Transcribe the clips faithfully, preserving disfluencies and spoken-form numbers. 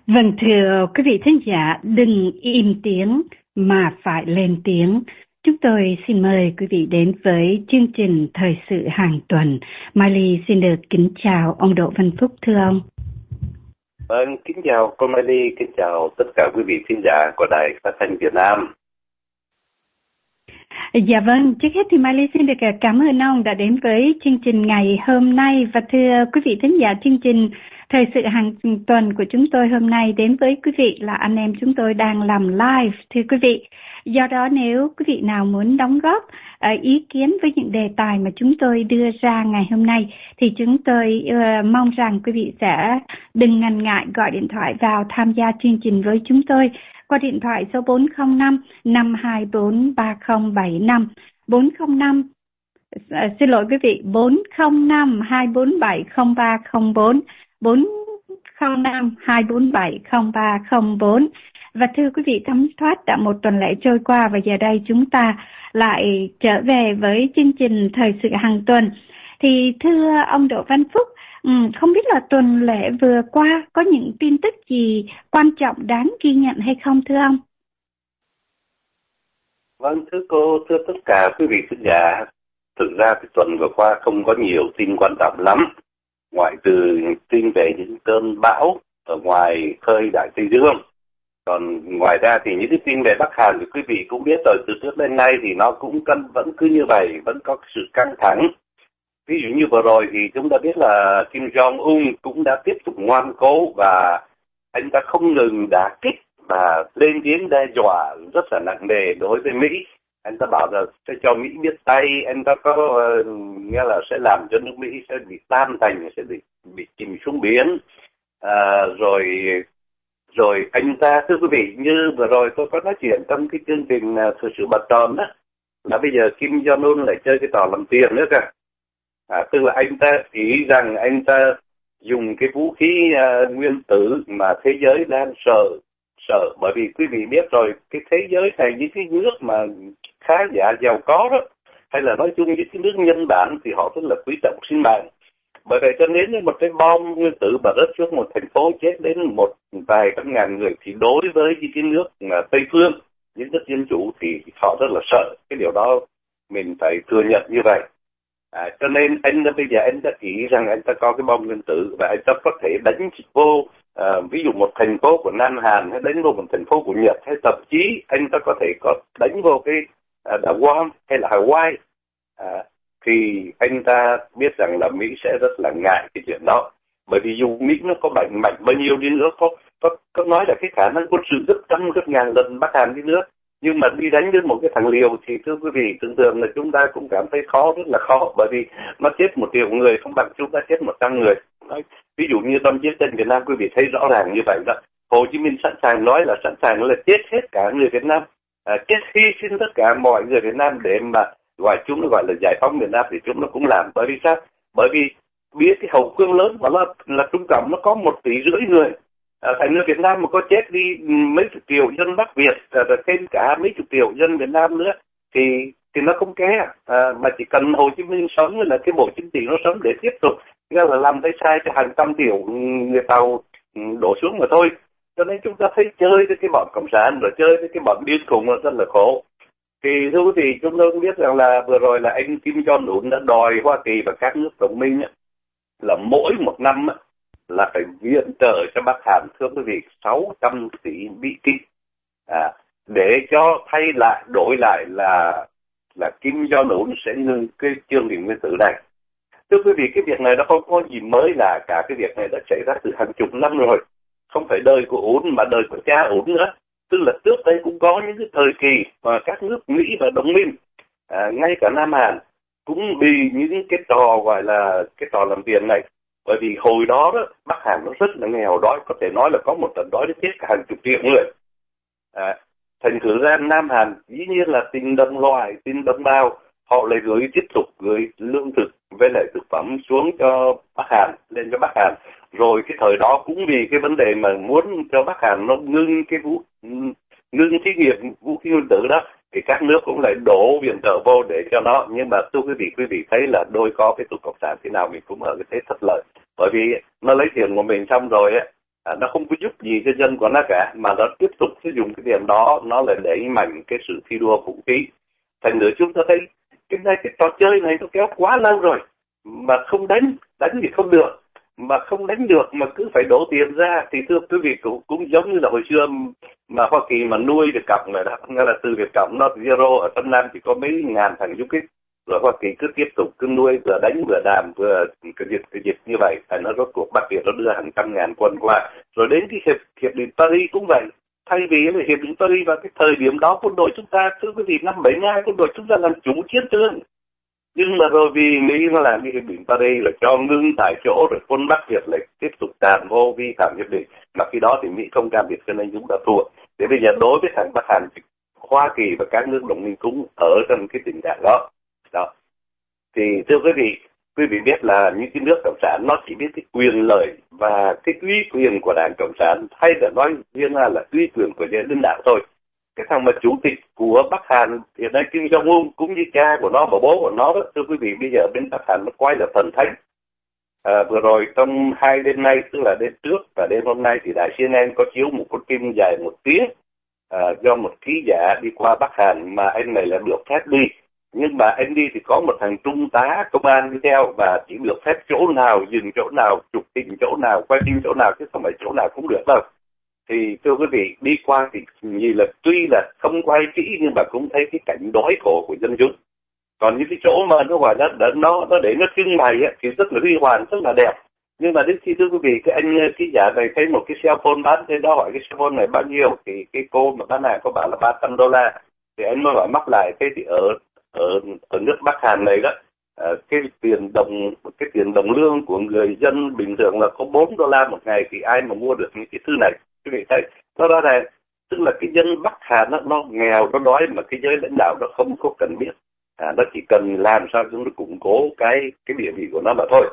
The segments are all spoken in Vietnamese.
Vâng, thưa quý vị thính giả, đừng im tiếng mà phải lên tiếng. Chúng tôi xin mời quý vị đến với chương trình Thời sự hàng tuần. Mai Ly xin được kính chào ông Đỗ Văn Phúc, thưa ông. Vâng, kính chào cô Mai Ly, kính chào tất cả quý vị thính giả của Đài Phát thanh Việt Nam. Dạ vâng, trước hết thì Mai Ly xin được cảm ơn ông đã đến với chương trình ngày hôm nay. Và thưa quý vị thính giả, chương trình Thời sự hàng tuần của chúng tôi hôm nay đến với quý vị là anh em chúng tôi đang làm live, thưa quý vị. Do đó nếu quý vị nào muốn đóng góp uh, ý kiến với những đề tài mà chúng tôi đưa ra ngày hôm nay thì chúng tôi uh, mong rằng quý vị sẽ đừng ngần ngại gọi điện thoại vào tham gia chương trình với chúng tôi qua điện thoại số bốn không năm năm hai bốn ba không bảy năm, bốn không năm à, xin lỗi quý vị, bốn không năm hai bốn bảy không ba không bốn, bốn không năm hai bốn bảy không ba không bốn. Và thưa quý vị, thấm thoát đã một tuần lễ trôi qua và giờ đây chúng ta lại trở về với chương trình Thời sự hàng tuần. Thì thưa ông Đỗ Văn Phúc, Ừ, không biết là tuần lễ vừa qua có những tin tức gì quan trọng đáng ghi nhận hay không thưa ông? Vâng, thưa cô, thưa tất cả quý vị khán giả, thực ra thì tuần vừa qua không có nhiều tin quan trọng lắm, ngoại trừ tin về những cơn bão ở ngoài khơi Đại Tây Dương. Còn ngoài ra thì những cái tin về Bắc Hàn thì quý vị cũng biết rồi, từ trước đến nay thì nó cũng cân vẫn cứ như vậy, vẫn có sự căng thẳng. Ví dụ như vừa rồi thì chúng ta biết là Kim Jong-un cũng đã tiếp tục ngoan cố và anh ta không ngừng đả kích và lên tiếng đe dọa rất là nặng nề đối với Mỹ. Anh ta bảo là sẽ cho Mỹ biết tay, anh ta có uh, nghĩa là sẽ làm cho nước Mỹ sẽ bị tan thành, sẽ bị bị chìm xuống biển. À, rồi rồi anh ta, thưa quý vị, như vừa rồi tôi có nói chuyện trong cái chương trình uh, Thời sự bật tròn đó, là bây giờ Kim Jong-un lại chơi cái trò làm tiền nữa kìa. À, tức là anh ta nghĩ rằng anh ta dùng cái vũ khí uh, nguyên tử mà thế giới đang sợ sợ bởi vì quý vị biết rồi, cái thế giới này những cái nước mà khá giả giàu có đó, hay là nói chung những cái nước nhân bản thì họ rất là quý trọng sinh mạng. Bởi vậy cho nên một cái bom nguyên tử mà rớt xuống một thành phố chết đến một vài trăm ngàn người thì đối với những cái nước mà Tây phương, những nước dân chủ thì họ rất là sợ. Cái điều đó mình phải thừa nhận như vậy. À, cho nên anh bây giờ anh đã nghĩ rằng anh ta có cái bom nguyên tử và anh ta có thể đánh vô à, ví dụ một thành phố của Nam Hàn hay đánh vô một thành phố của Nhật, hay thậm chí anh ta có thể có đánh vô cái à, đảo Guam hay là Hawaii. À, thì anh ta biết rằng là Mỹ sẽ rất là ngại cái chuyện đó, bởi vì dù Mỹ nó có mạnh mạnh bao nhiêu đi nữa, có có có nói là cái khả năng quân sự rất trăm rất ngàn lần Bắc Hàn đi nữa, nhưng mà đi đánh đến một cái thằng liều thì thưa quý vị, tưởng tượng là chúng ta cũng cảm thấy khó, rất là khó, bởi vì nó chết một triệu người không bằng chúng ta chết một trăm người. Nói, ví dụ như trong chiến tranh Việt Nam, quý vị thấy rõ ràng như vậy đó. Hồ Chí Minh sẵn sàng nói là sẵn sàng là chết hết cả người Việt Nam, à, chết hy sinh tất cả mọi người Việt Nam để mà gọi chúng nó gọi là giải phóng miền Nam, thì chúng nó cũng làm. Bởi vì sao? Bởi vì biết cái hậu phương lớn mà là, là Trung Cộng nó có một tỷ rưỡi người. À, thành người Việt Nam mà có chết đi mấy chục triệu dân Bắc Việt, à, thêm cả mấy chục triệu dân Việt Nam nữa thì thì nó không ké, à, mà chỉ cần Hồ Chí Minh sống là cái bộ chính trị nó sống để tiếp tục nghĩa là làm tay sai cho hàng trăm triệu người Tàu đổ xuống mà thôi. Cho nên chúng ta thấy chơi với cái bọn cộng sản rồi chơi với cái bọn điên khùng nó rất là khổ. Thì thưa quý vị, chúng tôi cũng biết rằng là vừa rồi là anh Kim Jong-un đã đòi Hoa Kỳ và các nước đồng minh là mỗi một năm là phải viện trợ cho Bắc Hàn, thưa quý vị, sáu trăm tỷ Mỹ Kim, à, để cho thay lại, đổi lại là là Kim Jong-un sẽ ngừng cái chương trình nguyên tử này. Thưa quý vị, cái việc này nó không có gì mới là cả, cái việc này đã xảy ra từ hàng chục năm rồi, không phải đời của Ún mà đời của cha Ún nữa. Tức là trước đây cũng có những cái thời kỳ mà các nước Mỹ và đồng minh, à, ngay cả Nam Hàn cũng bị những cái trò gọi là cái trò làm tiền này. Bởi vì hồi đó, đó Bắc Hàn nó rất là nghèo đói, có thể nói là có một trận đói đến chết cả hàng chục triệu người. À, thành thử ra Nam Hàn dĩ nhiên là tình đồng loại, tình đồng bào, họ lại gửi tiếp tục gửi lương thực với lại thực phẩm xuống cho Bắc Hàn, lên cho Bắc Hàn. Rồi cái thời đó cũng vì cái vấn đề mà muốn cho Bắc Hàn nó ngưng cái vũ ngưng thí nghiệm vũ khí nguyên tử đó, thì các nước cũng lại đổ viện trợ vô để cho nó. Nhưng mà thưa quý vị, quý vị thấy là đôi có cái tụi cộng sản thế nào mình cũng ở cái thế thất lợi, bởi vì nó lấy tiền của mình xong rồi ấy, à, nó không có giúp gì cho dân của nó cả, mà nó tiếp tục sử dụng cái tiền đó, nó lại đẩy mạnh cái sự thi đua vũ khí. Thành nữa chúng ta thấy cái này cái trò chơi này nó kéo quá lâu rồi mà không đánh, đánh thì không được, mà không đánh được mà cứ phải đổ tiền ra. Thì thưa quý vị, cũng, cũng giống như là hồi xưa mà Hoa Kỳ mà nuôi được Cộng này đó, nghĩa là từ Việt Cộng nó zero ở Tân Nam chỉ có mấy ngàn thằng du kích, rồi Hoa Kỳ cứ tiếp tục cứ nuôi, vừa đánh vừa đàm vừa cái dịch cái dịch như vậy, thành nó rốt cuộc Bắc Việt nó đưa hàng trăm ngàn quân qua. Rồi đến cái hiệp hiệp định Paris cũng vậy, thay vì cái hiệp định Paris vào cái thời điểm đó quân đội chúng ta, thưa quý vị, năm bảy mươi hai quân đội chúng ta làm chủ chiến trường, nhưng mà rồi vì Mỹ nó làm cái hiệp định Paris rồi cho ngưng tại chỗ, rồi quân Bắc Việt lại tiếp tục tràn vô vi phạm hiệp định, mà khi đó thì Mỹ không can thiệp cho nên chúng ta thua. Để bây giờ đối với thằng Bắc Hàn, Hoa Kỳ và các nước đồng minh cũng ở trong cái tình trạng đó. Đó. Thì thưa quý vị, quý vị biết là những cái nước cộng sản nó chỉ biết cái quyền lợi và cái uy quyền của đảng cộng sản, hay là nói riêng ra là uy quyền của giới lãnh đạo thôi. Cái thằng mà chủ tịch của Bắc Hàn hiện nay Kim Jong Un cũng như cha của nó và bố của nó đó, thưa quý vị, bây giờ bên Bắc Hàn nó coi là thần thánh. À, vừa rồi trong hai đêm nay, tức là đêm trước và đêm hôm nay, thì đài xê en en có chiếu một con phim dài một tiếng à, do một ký giả đi qua Bắc Hàn, mà anh này là được phép đi, nhưng mà anh đi thì có một thằng trung tá công an đi theo, và chỉ được phép chỗ nào dừng chỗ nào, chụp hình chỗ nào, quay phim chỗ nào, chứ không phải chỗ nào cũng được đâu. Thì thưa quý vị, đi qua thì nhìn là tuy là không quay kỹ nhưng mà cũng thấy cái cảnh đói khổ của dân chúng. Còn những cái chỗ mà nó gọi là nó nó để nó trưng bày ấy, thì rất là huy hoàng, rất là đẹp. Nhưng mà đến khi thưa quý vị, cái anh ký giả này thấy một cái cell phone bán trên đó, hỏi cái cell phone này bao nhiêu, thì cái cô mà bán hàng có bảo là ba trăm đô la. Thì anh mới hỏi mắc lại, thế thì ở ở ở nước Bắc Hàn này đó, cái tiền đồng cái tiền đồng lương của người dân bình thường là có bốn đô la một ngày, thì ai mà mua được những cái thứ này. Quý vị thấy nó đó là tức là cái dân Bắc Hàn nó, nó nghèo, nó đói, mà cái giới lãnh đạo nó không có cần biết, à, nó chỉ cần làm sao chúng nó củng cố cái cái địa vị của nó mà thôi.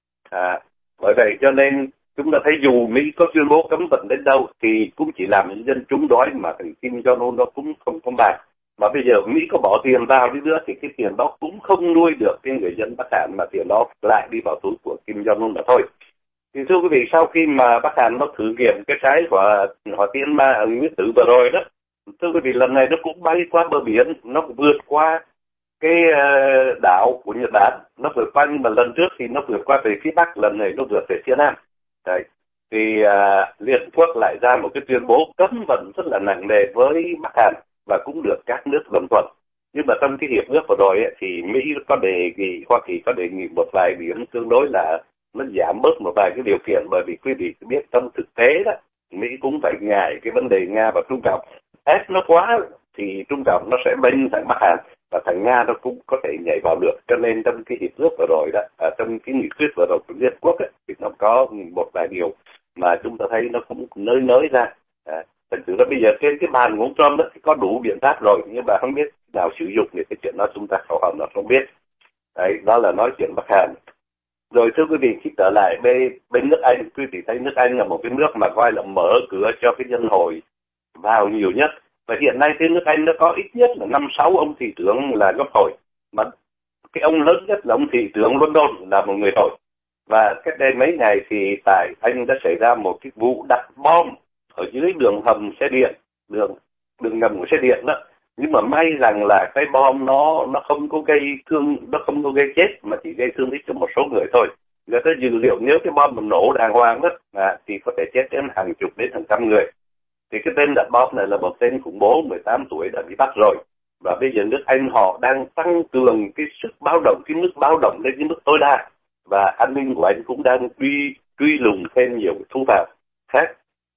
À, bởi vậy cho nên chúng ta thấy dù Mỹ có tuyên bố cấm vận đến đâu thì cũng chỉ làm những dân chúng đói, mà thằng Kim Jong Un nó cũng không không bàn. Mà bây giờ Mỹ có bỏ tiền vào đi nữa thì cái tiền đó cũng không nuôi được cái người dân Bắc Hàn, mà tiền đó lại đi vào túi của Kim Jong Un mà thôi. Thì thưa quý vị, sau khi mà Bắc Hàn nó thử nghiệm cái trái hỏa hỏa tiễn ma nguyên tử vừa rồi đó, thưa quý vị, lần này nó cũng bay qua bờ biển, nó cũng vượt qua cái uh, đảo của Nhật Bản, nó vượt qua, nhưng mà lần trước thì nó vượt qua về phía Bắc, lần này nó vượt về phía Nam. Đấy. Thì uh, Liên Hợp Quốc lại ra một cái tuyên bố cấm vận rất là nặng nề với Bắc Hàn, và cũng được các nước đồng thuận. Nhưng mà trong cái hiệp ước vừa rồi ấy, thì Mỹ có đề nghị, Hoa Kỳ có đề nghị một vài điểm tương đối là nó giảm bớt một vài cái điều kiện, bởi vì quý vị biết trong thực tế đó, Mỹ cũng phải ngại cái vấn đề Nga và Trung Cộng. Ép nó quá thì Trung Cộng nó sẽ bênh thằng Bắc Hàn, và thằng Nga nó cũng có thể nhảy vào được. Cho nên trong cái hiệp ước vừa rồi đó, à, trong cái nghị quyết vừa rồi của Liên Hợp Quốc ấy, thì nó có một vài điều mà chúng ta thấy nó cũng nới nới ra. À, thật sự là bây giờ trên cái bàn của ông Trump đó thì có đủ biện pháp rồi, nhưng mà không biết nào sử dụng thì cái chuyện đó chúng ta không hoàn toàn không biết. Đấy, đó là nói chuyện Bắc Hàn. Rồi thưa quý vị, khi trở lại bên, bên nước Anh, quý vị thấy nước Anh là một cái nước mà coi là mở cửa cho cái dân Hồi vào nhiều nhất. Và hiện nay trên nước Anh nó có ít nhất là năm sáu ông thị trưởng là gốc Hồi, mà cái ông lớn nhất là ông thị trưởng London là một người Hồi. Và cách đây mấy ngày thì tại Anh đã xảy ra một cái vụ đặt bom ở dưới đường hầm xe điện, đường đường ngầm của xe điện đó. Nhưng mà may rằng là cái bom nó nó không có gây thương, nó không có gây chết, mà chỉ gây thương tích cho một số người thôi. Người ta dự liệu nếu cái bom mà nổ đàng hoàng đó à, thì có thể chết đến hàng chục đến hàng trăm người. Thì cái tên đặt bom này là một tên khủng bố mười tám tuổi đã bị bắt rồi. Và bây giờ nước Anh họ đang tăng cường cái sức báo động, cái mức báo động lên cái mức tối đa. Và an ninh của Anh cũng đang truy truy lùng thêm nhiều thủ phạm khác.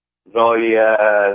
Rồi à,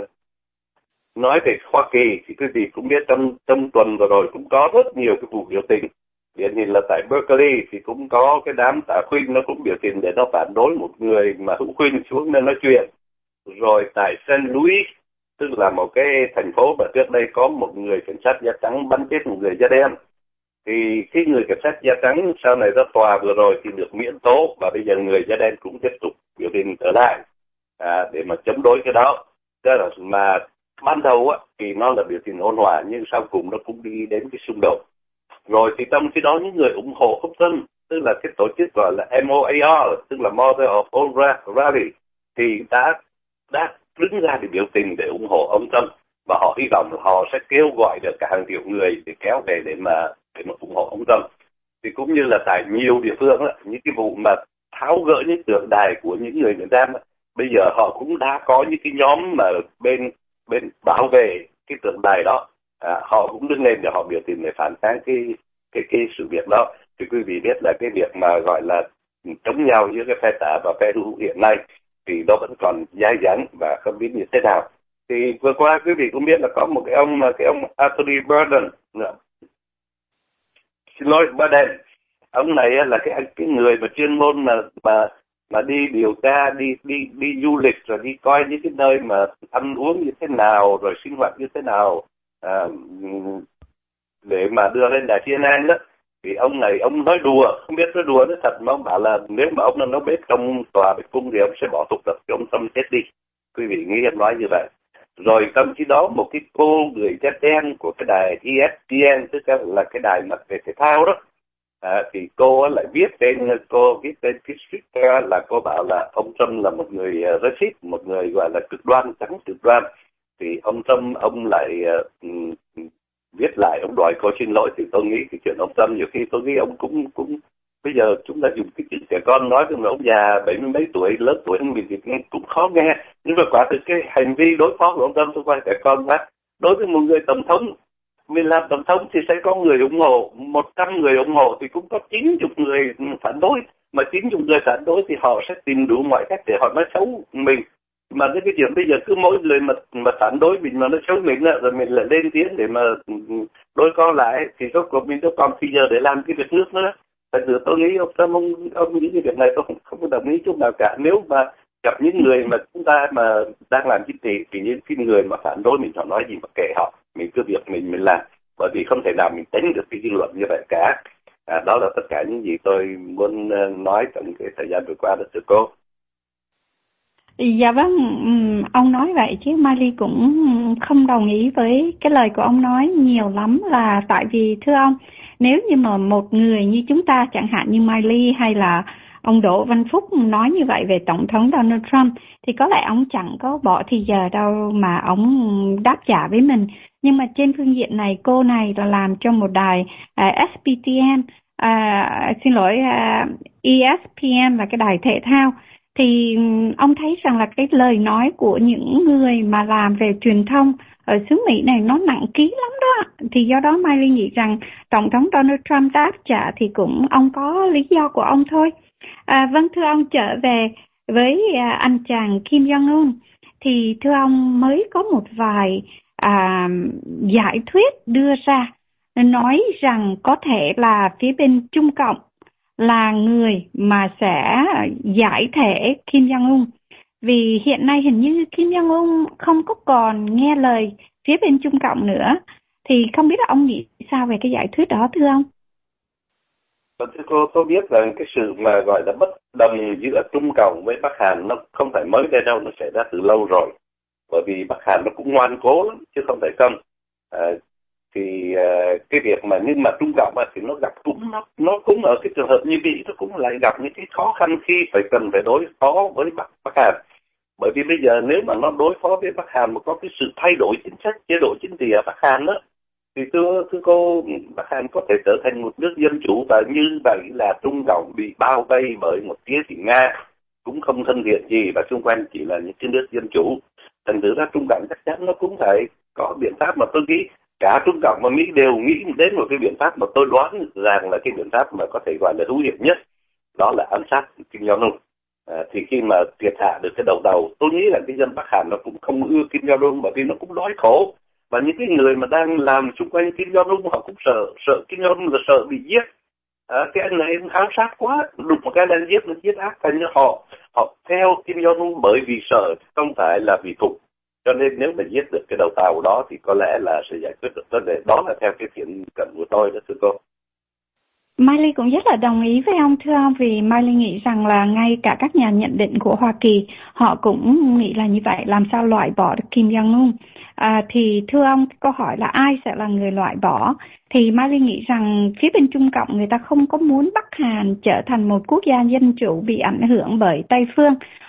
nói về Hoa Kỳ thì quý vị cũng biết trong trong tuần vừa rồi cũng có rất nhiều cái vụ biểu tình. Điển hình là tại Berkeley thì cũng có cái đám tà khuynh nó cũng biểu tình để nó phản đối một người mà hữu khuynh xuống nên nói chuyện. Rồi tại Saint Louis, tức là một cái thành phố mà trước đây có một người cảnh sát da trắng bắn chết một người da đen. Thì khi người cảnh sát da trắng sau này ra tòa vừa rồi thì được miễn tố, và bây giờ người da đen cũng tiếp tục biểu tình trở lại à, để mà chống đối cái đó. Đó là mà ban đầu á, thì nó là biểu tình ôn hòa, nhưng sau cùng nó cũng đi đến cái xung đột. Rồi thì trong khi đó những người ủng hộ Upton, tức là cái tổ chức gọi là M O A R, tức là Mother of All Rally, thì đã đã đứng ra để biểu tình để ủng hộ ông Trump, và họ hy vọng họ sẽ kêu gọi được cả hàng triệu người để kéo về để mà để mà ủng hộ ông Trump. Thì cũng như là tại nhiều địa phương á, những cái vụ mà tháo gỡ những tượng đài của những người Việt Nam á, bây giờ họ cũng đã có những cái nhóm mà bên bên bảo vệ cái tượng đài đó, à, họ cũng đứng lên để họ biểu tình để phản kháng cái cái cái sự việc đó. Thì quý vị biết là cái việc mà gọi là chống nhau giữa cái phe tả và phe hữu hiện nay thì nó vẫn còn dai dẳng và không biết như thế nào. Thì vừa qua quý vị cũng biết là có một cái ông cái ông Anthony Bourdain, xin lỗi Biden, ông này là cái cái người mà chuyên môn mà mà mà đi điều tra, đi đi đi du lịch rồi đi coi những cái nơi mà ăn uống như thế nào rồi sinh hoạt như thế nào, à, để mà đưa lên đài xê en en đó. Thì ông này ông nói đùa, không biết nói đùa nói thật, mà ông bảo là nếu mà ông nó bếp trong tòa bạch cung thì ông sẽ bỏ tục tập cho ông Trump chết đi. Quý vị nghĩ em nói như vậy. Rồi trong khi đó một cái cô người da đen của cái đài e ét pê en, tức là cái đài mặt về thể thao đó, à, thì cô lại viết tên cô viết tên cái Twitter là cô bảo là ông Trump là một người uh, racist, một người gọi là cực đoan, trắng cực đoan. Thì ông Trump ông lại uh, viết lại, ông đòi cô xin lỗi. Thì tôi nghĩ cái chuyện ông Trump nhiều khi tôi nghĩ ông cũng cũng bây giờ chúng ta dùng cái chuyện trẻ con nói với ông già bảy mươi mấy tuổi, lớn tuổi hơn mình thì cũng khó nghe. Nhưng mà quả thực cái hành vi đối phó của ông Trump tôi coi trẻ con quá. Đối với một người tổng thống, mình làm tổng thống thì sẽ có người ủng hộ, một trăm người ủng hộ thì cũng có chín mươi người phản đối. Mà chín mươi người phản đối thì họ sẽ tìm đủ mọi cách để họ nói xấu mình. Mà cái chuyện bây giờ cứ mỗi người mà mà phản đối mình mà nó xấu mình rồi mình lại lên tiếng để mà đối con lại thì rốt cuộc mình đâu còn bây giờ để làm cái việc nước nữa. Tại vì tôi nghĩ ông Trump ông, ông nghĩ cái việc này tôi không, không có đồng ý chút nào cả. Nếu mà gặp những người mà chúng ta mà đang làm chính trị thì những cái người mà phản đối mình họ nói gì mà kệ họ, mình cứ việc mình mình làm, bởi vì không thể nào mình tránh được cái dư luận như vậy cả. À, đó là tất cả những gì tôi muốn nói trong cái thời gian vừa qua đó thưa cô. Dạ vâng, ông nói vậy chứ Miley cũng không đồng ý với cái lời của ông nói nhiều lắm, là tại vì thưa ông, nếu như mà một người như chúng ta chẳng hạn như Miley hay là ông Đỗ Văn Phúc nói như vậy về Tổng thống Donald Trump thì có lẽ ông chẳng có bỏ thì giờ đâu mà ông đáp trả với mình. Nhưng mà trên phương diện này, cô này là làm cho một đài uh, ét pê tê em, uh, xin lỗi uh, e ét pê en là cái đài thể thao. Thì ông thấy rằng là cái lời nói của những người mà làm về truyền thông ở xứ Mỹ này nó nặng ký lắm đó. Thì do đó Miley nghĩ rằng Tổng thống Donald Trump đáp trả thì cũng ông có lý do của ông thôi. À, vâng, thưa ông, trở về với à, anh chàng Kim Jong-un thì thưa ông mới có một vài à, giải thuyết đưa ra nói rằng có thể là phía bên Trung Cộng là người mà sẽ giải thể Kim Jong-un. Vì hiện nay hình như Kim Jong-un không có còn nghe lời phía bên Trung Cộng nữa. Thì không biết là ông nghĩ sao về cái giải thuyết đó thưa ông? Thưa cô, tôi biết rằng cái sự mà gọi là bất đồng giữa Trung Cộng với Bắc Hàn nó không phải mới đây đâu, nó xảy ra từ lâu rồi. Bởi vì Bắc Hàn nó cũng ngoan cố lắm, chứ không phải không. À, thì uh, cái việc mà nhưng mà Trung Cộng thì nó gặp cũng nó nó cũng ở cái trường hợp như vậy, nó cũng lại gặp những cái khó khăn khi phải cần phải đối phó với Bắc Bắc Hàn. Bởi vì bây giờ nếu mà nó đối phó với Bắc Hàn mà có cái sự thay đổi chính sách chế độ chính trị ở Bắc Hàn đó, thì thưa thưa cô, Bắc Hàn có thể trở thành một nước dân chủ, và như vậy là Trung Cộng bị bao vây bởi một phía thì Nga cũng không thân thiện gì và xung quanh chỉ là những cái nước dân chủ. Thành thử ra Trung Cộng chắc chắn nó cũng phải có biện pháp, mà tôi nghĩ cả Trung Cộng và Mỹ đều nghĩ đến một cái biện pháp mà tôi đoán rằng là cái biện pháp mà có thể gọi là hữu hiệu nhất, đó là ám sát Kim Jong-un. À, thì khi mà triệt hạ được cái đầu đầu, tôi nghĩ là cái dân Bắc Hàn nó cũng không ưa Kim Jong-un, bởi vì nó cũng đói khổ, và những cái người mà đang làm xung quanh Kim Jong-un họ cũng sợ sợ Kim Jong-un là sợ bị giết. À, cái anh này ám sát quá, đụng một cái đang giết nó giết ác, thành như họ họ theo Kim Jong-un bởi vì sợ, không phải là vì phục. Cho nên nếu mà giết được cái đầu tàu đó thì có lẽ là sẽ giải quyết được vấn đề. Đó là theo cái thiện cận của tôi đó thưa cô. Miley cũng rất là đồng ý với ông thưa ông, vì Miley nghĩ rằng là ngay cả các nhà nhận định của Hoa Kỳ họ cũng nghĩ là như vậy, làm sao loại bỏ được Kim Jong-un. À, thì thưa ông, câu hỏi là ai sẽ là người loại bỏ, thì Miley nghĩ rằng phía bên Trung Cộng người ta không có muốn Bắc Hàn trở thành một quốc gia dân chủ bị ảnh hưởng bởi Tây phương.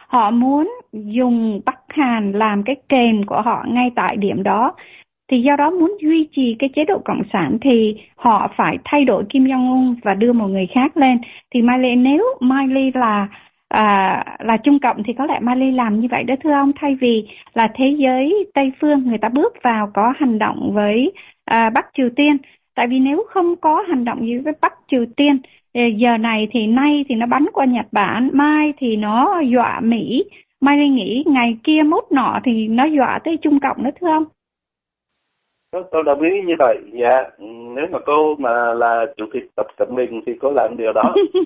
họ muốn dùng Bắc Hàn làm cái kềm của họ ngay tại điểm đó. Thì do đó muốn duy trì cái chế độ cộng sản thì họ phải thay đổi Kim Jong-un và đưa một người khác lên. Thì Miley, nếu Miley là à, là Trung Cộng thì có lẽ Miley làm như vậy đó thưa ông, thay vì là thế giới Tây phương người ta bước vào có hành động với à, Bắc Triều Tiên. Tại vì nếu không có hành động gì với Bắc Triều Tiên, giờ này thì nay thì nó bắn qua Nhật Bản, mai thì nó dọa Mỹ, Miley nghĩ ngày kia mốt nọ thì nó dọa tới Trung Cộng đó thưa ông. Tôi đồng ý như vậy. Dạ, nếu mà cô mà là chủ tịch Tập Cận Bình thì cô làm điều đó.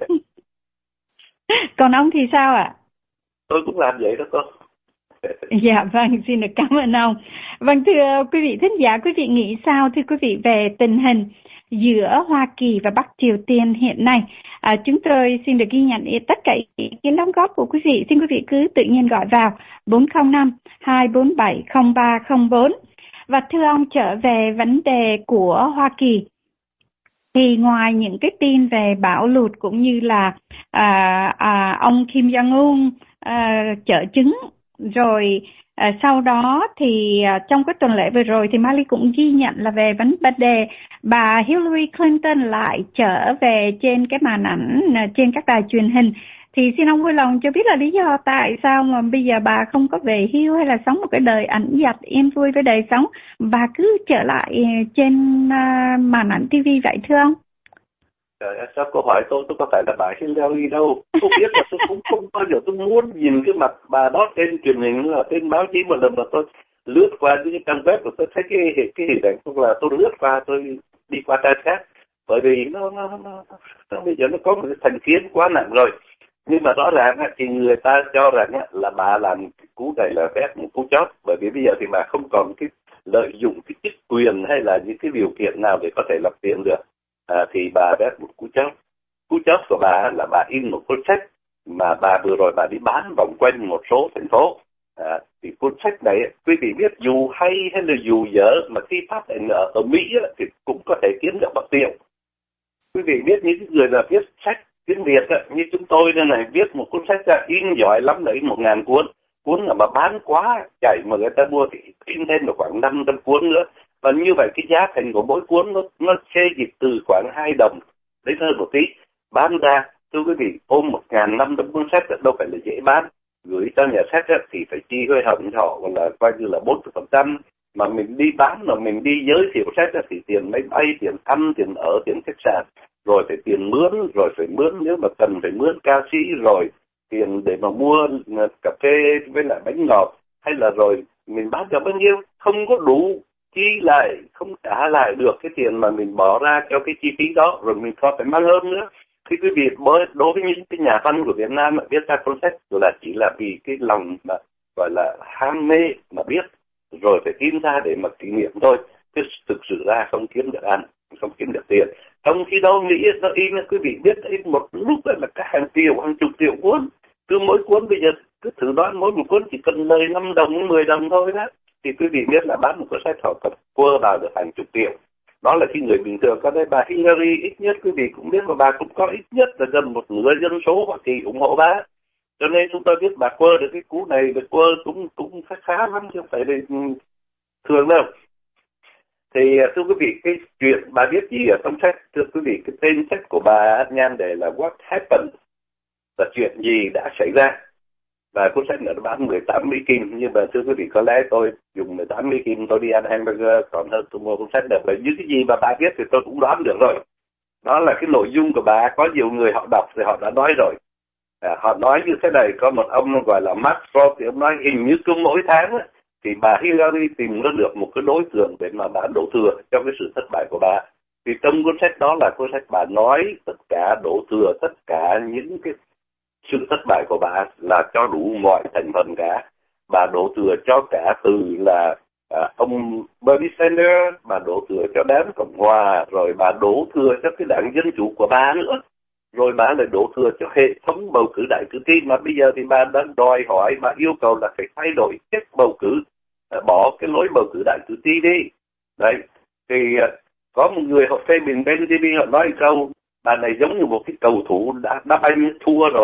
Còn ông thì sao ạ? À? Tôi cũng làm vậy đó cô. Dạ vâng, xin được cảm ơn ông. Vâng, thưa quý vị thính giả, quý vị nghĩ sao thưa quý vị về tình hình giữa Hoa Kỳ và Bắc Triều Tiên hiện nay? À, chúng tôi xin được ghi nhận tất cả ý kiến đóng góp của quý vị. Xin quý vị cứ tự nhiên gọi vào bốn không năm hai bốn bảy không ba không bốn. Và thưa ông, trở về vấn đề của Hoa Kỳ, thì ngoài những cái tin về bão lụt cũng như là à, à, ông Kim Jong-un à, chở trứng, rồi à, sau đó thì à, trong cái tuần lễ vừa rồi thì Miley cũng ghi nhận là về vấn đề bà Hillary Clinton lại trở về trên cái màn ảnh, trên các đài truyền hình. Thì xin ông vui lòng cho biết là lý do tại sao mà bây giờ bà không có về hưu hay là sống một cái đời ẩn dật yên vui với đời sống, bà cứ trở lại trên uh, màn ảnh ti vi vậy thưa ông? Trời ơi, sao cô hỏi tôi, tôi có phải là bà Hillary đâu. Tôi biết là tôi cũng không bao giờ tôi muốn nhìn cái mặt bà đó trên truyền hình là trên báo chí. Một lần mà tôi lướt qua những cái trang web và tôi thấy cái cái hình ảnh tôi là tôi lướt qua, tôi đi qua trang khác. Bởi vì nó, nó, nó, nó bây giờ nó có một cái thành kiến quá nặng rồi. Nhưng mà rõ ràng thì người ta cho rằng là bà làm cú này là phép một cú chót, bởi vì bây giờ thì bà không còn cái lợi dụng cái chức quyền hay là những cái điều kiện nào để có thể lập tiền được, à, thì bà phép một cú chót. Cú chót của bà là bà in một cuốn sách mà bà vừa rồi bà đi bán vòng quanh một số thành phố. À, thì cuốn sách này quý vị biết dù hay hay là dù dở mà khi phát hành ở, ở Mỹ thì cũng có thể kiếm được bạc triệu. Quý vị biết những người là viết sách tiếng Việt á, như chúng tôi đây này, viết một cuốn sách ra in giỏi lắm đấy một ngàn cuốn, cuốn là mà bán quá chạy mà người ta mua thì in thêm được khoảng năm trăm cuốn nữa, và như vậy cái giá thành của mỗi cuốn nó nó xê dịch từ khoảng hai đồng đến hơn một tí bán ra. Thưa quý vị, ôm một ngàn năm trăm cuốn sách đâu phải là dễ bán, gửi cho nhà sách á, thì phải chi hơi hận cho họ, còn là coi như là bốn mươi phần trăm, mà mình đi bán mà mình đi giới thiệu sách á, thì tiền máy bay, tiền ăn, tiền ở, tiền khách sạn, rồi phải tiền mướn, rồi phải mướn nếu mà cần phải mướn ca sĩ, rồi tiền để mà mua cà phê với lại bánh ngọt, hay là rồi mình bán cho bao nhiêu không có đủ chi lại, không trả lại được cái tiền mà mình bỏ ra cho cái chi phí đó, rồi mình còn phải mang hơn nữa. Khi quý vị đối với những cái nhà văn của Việt Nam mà viết ra cuốn sách là chỉ là vì cái lòng mà gọi là ham mê mà biết, rồi phải in ra để mà kỷ niệm thôi, chứ thực sự ra không kiếm được ăn, không kiếm được tiền. Trong khi đó Mỹ nó in, quý vị biết in một lúc là cả hàng triệu, hàng chục triệu cuốn, cứ mỗi cuốn bây giờ cứ thử đoán mỗi một cuốn chỉ cần lời năm đồng, mười đồng thôi đó, thì quý vị biết là bán một cuốn sách họ tập quơ vào được hàng chục triệu. Đó là khi người bình thường. Có đây bà Hillary ít nhất quý vị cũng biết mà bà cũng có ít nhất là gần một nửa dân số Hoa Kỳ ủng hộ bà, cho nên chúng tôi biết bà quơ được cái cú này, được quơ cũng cũng khá khá lắm chứ không phải là thường đâu. Thì thưa quý vị, cái chuyện bà biết gì ở trong sách, thưa quý vị, cái tên sách của bà nhan đề là What Happened, là chuyện gì đã xảy ra. Và cuốn sách này nó bán mười tám Mỹ Kim, nhưng mà thưa quý vị, có lẽ tôi dùng mười tám Mỹ Kim tôi đi ăn hamburger còn hơn tôi mua cuốn sách này. Và những cái gì mà bà viết thì tôi cũng đoán được rồi. Đó là cái nội dung của bà, có nhiều người họ đọc thì họ đã nói rồi. À, họ nói như thế này, có một ông gọi là Mark Frost, thì ông nói hình như cứ mỗi tháng á, thì bà Hillary tìm ra được một cái đối tượng để mà bà đổ thừa cho cái sự thất bại của bà. Thì trong cuốn sách đó là cuốn sách bà nói tất cả đổ thừa, tất cả những cái sự thất bại của bà là cho đủ mọi thành phần cả. Bà đổ thừa cho cả từ là à, ông Bernie Sanders, bà đổ thừa cho đảng Cộng Hòa, rồi bà đổ thừa cho cái đảng Dân Chủ của bà nữa, rồi bà lại đổ thừa cho hệ thống bầu cử đại cử tri, mà bây giờ thì bà đang đòi hỏi, bà yêu cầu là phải thay đổi cách bầu cử, à, bỏ cái lối bầu cử đại cử tri đi. Đấy, thì à, có một người họ phê bình bên ti vi họ nói câu, bà này giống như một cái cầu thủ đã đá banh thua rồi,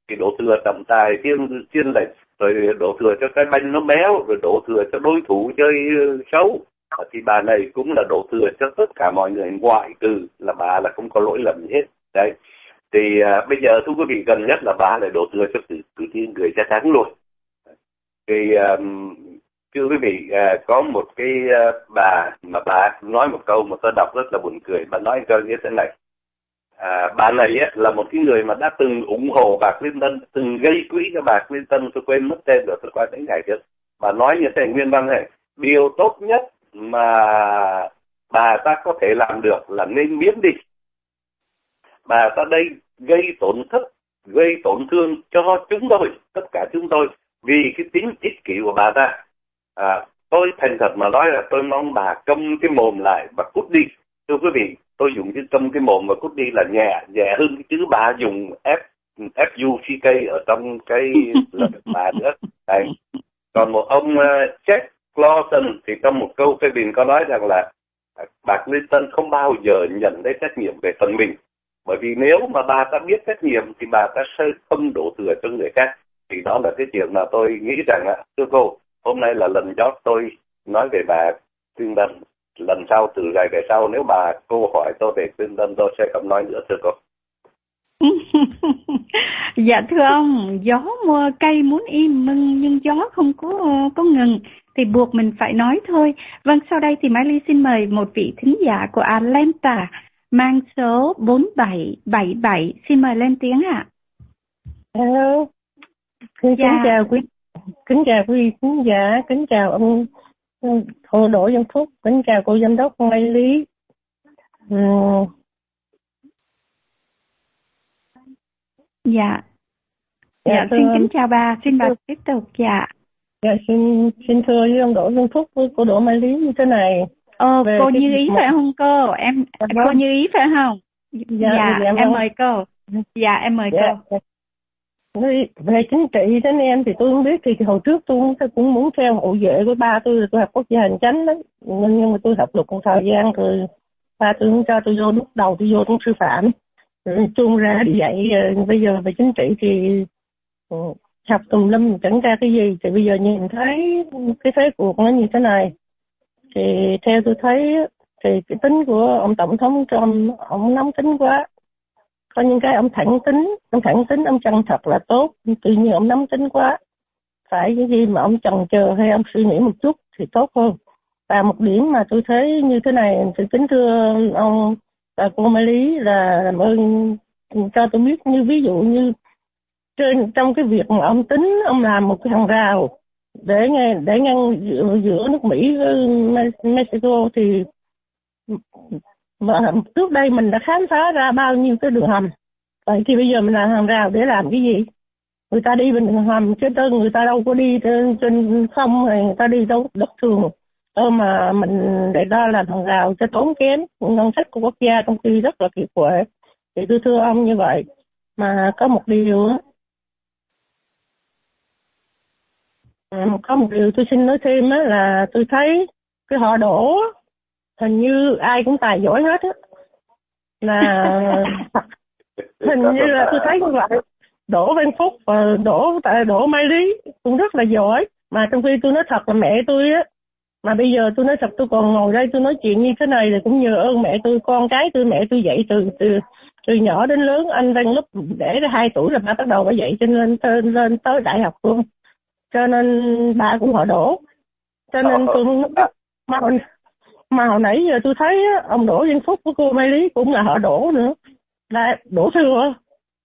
Thì đổ thừa trọng tài thiên thiên lệch, rồi đổ thừa cho cái banh nó béo, rồi đổ thừa cho đối thủ chơi xấu. Thì bà này cũng là đổ thừa cho tất cả mọi người, ngoại trừ là bà là không có lỗi lầm gì hết. Đấy. Thì à, bây giờ thưa quý vị, gần nhất là bà lại đổ thừa cho cử cử tri người da trắng luôn. Thì à, thưa quý vị, à, có một cái à, bà mà bà nói một câu mà tôi đọc rất là buồn cười. Bà nói cho như thế này. À, bà này á, là một cái người mà đã từng ủng hộ bà Clinton, từng gây quỹ cho bà Clinton, tôi quên mất tên rồi, tôi qua đến ngày trước. Bà nói như thế nguyên văn này: điều tốt nhất mà bà ta có thể làm được là nên biến đi. Bà ta đây gây tổn thất, gây tổn thương cho chúng tôi, tất cả chúng tôi, vì cái tính ích kỷ của bà ta. À, tôi thành thật mà nói là tôi mong bà câm cái mồm lại và cút đi. Thưa quý vị, tôi dùng chữ câm cái mồm và cút đi là nhẹ, nhẹ hơn cái chữ bà dùng F, F U C K ở trong cái lời bà nữa. Đấy. Còn một ông uh, Jack Lawson thì trong một câu phê bình có nói rằng là bà Clinton không bao giờ nhận lấy trách nhiệm về phần mình. Bởi vì nếu mà bà ta biết trách nhiệm thì bà ta sẽ không đổ thừa cho người khác. Thì đó là cái chuyện mà tôi nghĩ rằng, thưa cô, hôm nay là lần chót tôi nói về bà Clinton. Lần sau, từ ngày về sau, nếu bà cô hỏi tôi về Clinton, tôi sẽ không nói nữa, thưa cô. Dạ thưa ông, gió mưa cây muốn im mừng nhưng gió không có có ngừng thì buộc mình phải nói thôi. Vâng, sau đây thì Mai Ly xin mời một vị thính giả của Atlanta mang số bốn bảy bảy bảy, xin mời lên tiếng ạ. Hello, kính dạ. chào quý kính chào quý khán giả, kính chào ông Hồ Đỗ Văn Phúc, kính chào cô giám đốc Mai Lý. Uhm. Dạ. Dạ, dạ xin kính chào bà, xin bà tiếp tục. Dạ. Dạ xin xin thưa với ông Đỗ Văn Phúc với cô Đỗ Mai Lý như thế này. Ờ, cô như ý phải không cô? Em dạ, cô như ý phải không? Dạ, dạ, dạ em mời cô. Dạ, em mời dạ, cô. Về, về chính trị đến em thì tôi không biết, thì hồi trước tôi, tôi cũng muốn theo hộ vệ của ba tôi, tôi học quốc gia hành chánh đấy, nhưng mà tôi học được một thời gian rồi ba tôi không cho tôi vô, lúc đầu tôi vô cũng sư phạm, chuông ra đi dạy. Bây giờ về chính trị thì học tùm lum chẳng ra cái gì, thì bây giờ nhìn thấy cái thế cuộc nó như thế này thì theo tôi thấy thì cái tính của ông tổng thống Trump, ông nóng tính quá. Có những cái ông thẳng tính, ông thẳng tính, ông chân thật là tốt, tuy nhiên ông nóng tính quá. Phải cái gì mà ông chần chờ hay ông suy nghĩ một chút thì tốt hơn. Và một điểm mà tôi thấy như thế này, thì kính thưa ông và cô Mai Lý là làm ơn cho tôi biết, như ví dụ như trên trong cái việc mà ông tính, ông làm một cái hàng rào để nghe để ngăn giữa, giữa nước Mỹ với Mexico thì mà trước đây mình đã khám phá ra bao nhiêu cái đường hầm, vậy thì bây giờ mình làm hàng rào để làm cái gì? Người ta đi bên đường hầm chứ đơn người ta đâu có đi trên, trên không, hay người ta đi đâu đất thường. Ơ mà mình để đó làm hàng rào cho tốn kém ngân sách của quốc gia, trong khi rất là kiệt quệ. Thì tôi thưa ông như vậy. Mà có một điều á, có một điều tôi xin nói thêm á, là tôi thấy cái họ Đỗ hình như ai cũng tài giỏi hết á, là hình như là tôi thấy như vậy. Đỗ Văn Phúc và Đỗ Đỗ Mai Lý cũng rất là giỏi, mà trong khi tôi nói thật là mẹ tôi á, mà bây giờ tôi nói thật tôi còn ngồi đây tôi nói chuyện như thế này thì cũng nhờ ơn mẹ tôi, con cái tôi, mẹ tôi dạy từ từ từ nhỏ đến lớn. Anh đang lớp để ra hai tuổi là bà bắt đầu bà dạy cho lên lên, lên tới đại học luôn, cho nên bà cũng họ Đỗ, cho nên tôi mà hồi, mà hồi nãy giờ tôi thấy ông Đỗ Văn Phúc của cô Mai Lý cũng là họ Đỗ nữa, là đổ thừa.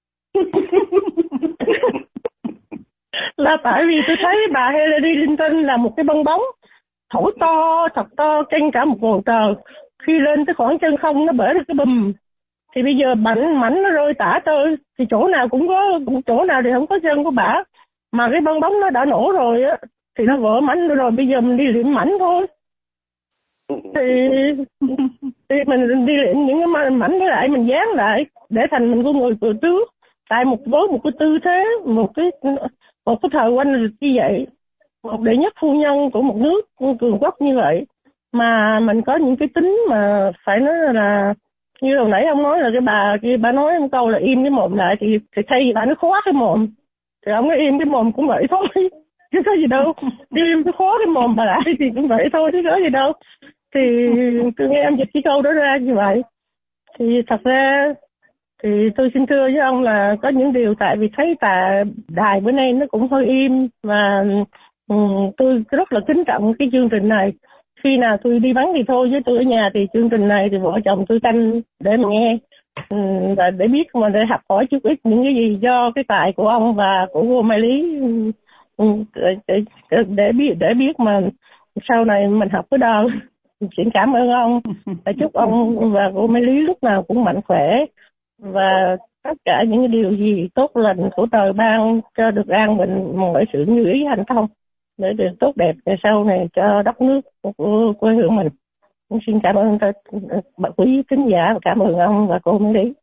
Là tại vì tôi thấy bà Hillary Clinton là một cái bong bóng thổi to, thật to, trên cả một ngọn cờ, khi lên tới khoảng chân không nó bể ra cái bùm, thì bây giờ bảnh mảnh nó rơi tả tơi, thì chỗ nào cũng có, chỗ nào thì không có chân của bà, mà cái bong bóng nó đã nổ rồi á thì nó vỡ mảnh rồi, bây giờ mình đi luyện mảnh thôi. Thì, thì mình đi luyện những cái mảnh đó lại, mình dán lại để thành mình của người từ trước, tại một với một cái tư thế, một cái một cái thời quanh lịch như vậy, một đệ nhất phu nhân của một nước cường quốc như vậy, mà mình có những cái tính mà phải nói là Như hồi nãy ông nói là cái bà kia bà nói một câu là im cái mồm lại thì, thì thay bà nó khóa cái mồm. Thì ông nói im cái mồm cũng vậy thôi. Chứ có gì đâu. Im cái khóa cái mồm bà lại thì cũng vậy thôi chứ có gì đâu. Thì tôi nghe em dịch cái câu đó ra như vậy. Thì thật ra thì tôi xin thưa với ông là có những điều tại vì thấy tà đài bữa nay nó cũng hơi im và um, tôi rất là kính trọng cái chương trình này. Khi nào tôi đi vắng thì thôi, với tôi ở nhà thì chương trình này thì vợ chồng tôi canh để mà nghe um, và để biết mà để học hỏi chút ít những cái gì do cái tài của ông và của cô Mai Lý um, để, để, để biết để biết mà sau này mình học ở đâu. Xin cảm ơn ông và chúc ông và cô Mai Lý lúc nào cũng mạnh khỏe và tất cả những cái điều gì tốt lành của trời ban cho được an bình mọi sự như ý hành thông để được tốt đẹp về sau này cho đất nước của quê hương mình. Xin cảm ơn bà quý khán giả và cảm ơn ông và cô Mai Lý.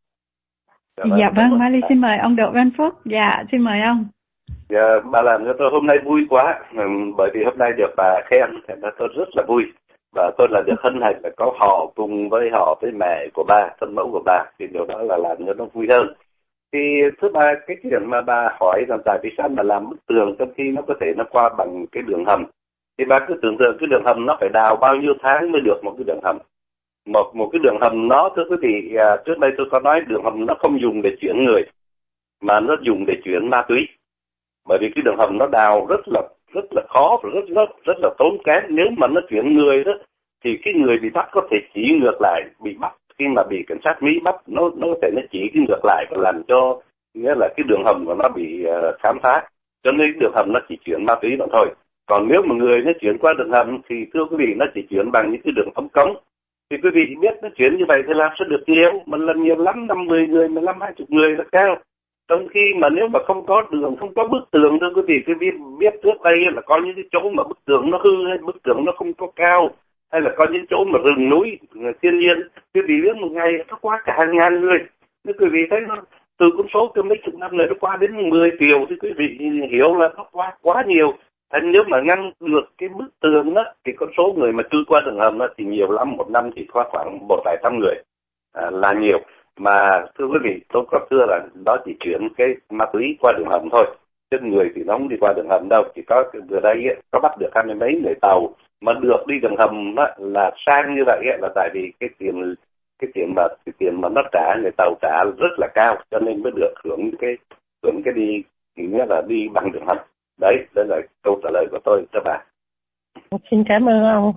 Dạ vâng, Mai Lý xin mời ông Đỗ Văn Phúc. Dạ xin mời ông. Dạ, bà làm cho tôi hôm nay vui quá, bởi vì hôm nay được bà khen, thành ra tôi rất là vui. Và tôi là được hân hạnh là có họ cùng với họ với mẹ của bà, thân mẫu của bà, thì điều đó là làm cho nó vui hơn. Thì thứ ba, cái chuyện mà bà hỏi rằng tại vì sao mà làm bức tường trong khi nó có thể nó qua bằng cái đường hầm, thì bà cứ tưởng tượng cái đường hầm nó phải đào bao nhiêu tháng mới được một cái đường hầm. Một một cái đường hầm nó, thưa quý vị, à, trước đây tôi có nói đường hầm nó không dùng để chuyển người, mà nó dùng để chuyển ma túy. Bởi vì cái đường hầm nó đào rất là rất là khó và rất rất rất là tốn kém. Nếu mà nó chuyển người đó thì cái người bị bắt có thể chỉ ngược lại, bị bắt khi mà bị cảnh sát Mỹ bắt nó nó có thể nó chỉ cái ngược lại và làm cho nghĩa là cái đường hầm của nó bị uh, khám phá. Cho nên cái đường hầm nó chỉ chuyển ma túy đó thôi. Còn nếu mà người nó chuyển qua đường hầm thì thưa quý vị nó chỉ chuyển bằng những cái đường ống cống. Thì quý vị biết nó chuyển như vậy thì làm sao được nhiều, mà lần nhiều lắm, năm mười người, mười lăm hai chục người là cao. Trong khi mà nếu mà không có đường, không có bức tường, thưa quý vị, quý vị biết trước đây là có những cái chỗ mà bức tường nó hư hay bức tường nó không có cao, hay là có những chỗ mà rừng núi thiên nhiên, quý vị biết một ngày nó qua cả hàng ngàn người. Nếu quý vị thấy nó từ con số từ mấy chục năm này nó qua đến mười triệu thì quý vị hiểu là nó qua quá nhiều. Thành nếu mà ngăn được cái bức tường đó thì con số người mà chui qua đường hầm đó thì nhiều lắm, một năm thì qua khoảng một vài trăm người à, là nhiều. Mà thưa quý vị, tôi có thưa là đó chỉ chuyển cái ma túy qua đường hầm thôi, chứ người thì nó không đi qua đường hầm đâu. Chỉ có vừa đây ấy, có bắt được hai mươi mấy người tàu mà được đi đường hầm á, là sang như vậy ấy, là tại vì cái tiền cái tiền mà cái tiền mà nó trả, người tàu trả rất là cao, cho nên mới được hưởng cái hưởng cái đi, nghĩa là đi bằng đường hầm. Đấy, đó là câu trả lời của tôi cho bà. Xin cảm ơn ông.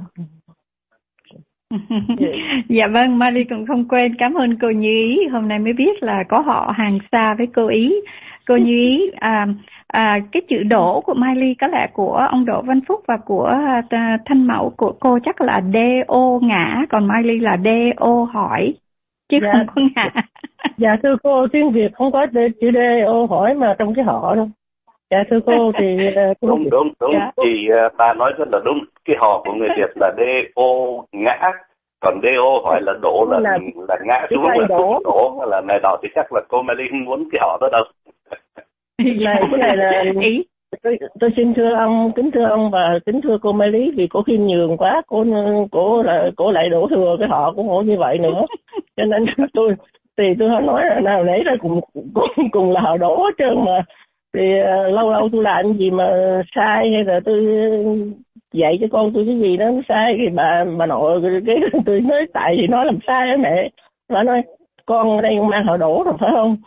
Dạ vâng, Mai Ly cũng không quên cảm ơn cô Như Ý. Hôm nay mới biết là có họ hàng xa với cô Ý. Cô Như Ý, à, à, cái chữ Đỗ của Mai Ly có lẽ của ông Đỗ Văn Phúc và của à, thân mẫu của cô chắc là đê ô ngã, còn Mai Ly là đê ô hỏi chứ dạ, không có ngã. Dạ thưa cô, tiếng Việt không có chữ đê ô hỏi mà trong cái họ đâu. Dạ thưa cô thì đúng đúng đúng dạ. Thì uh, bà nói rất là đúng. Cái họ của người Việt là đê ô ngã, còn đê ô hỏi là đổ là là, là ngã xuống, là đổ. đổ là này đó, thì chắc là cô Mai Ly không muốn cái họ đó đâu. Này cái này là ý tôi, tôi xin thưa ông, kính thưa ông và kính thưa cô Mai Lý, vì cô khiêm nhường quá, cô cô là cô lại đổ thừa cái họ của cô như vậy nữa, cho nên tôi thì tôi nói là nào nãy ra cùng cùng, cùng là họ đổ hết trơn mà. Thì uh, lâu lâu tôi làm gì mà sai hay là tôi dạy cho con tôi cái gì đó nó sai thì bà bà nội cái tôi nói tại vì nó làm sai á mẹ, bà nói con ở đây mang họ đổ rồi phải không?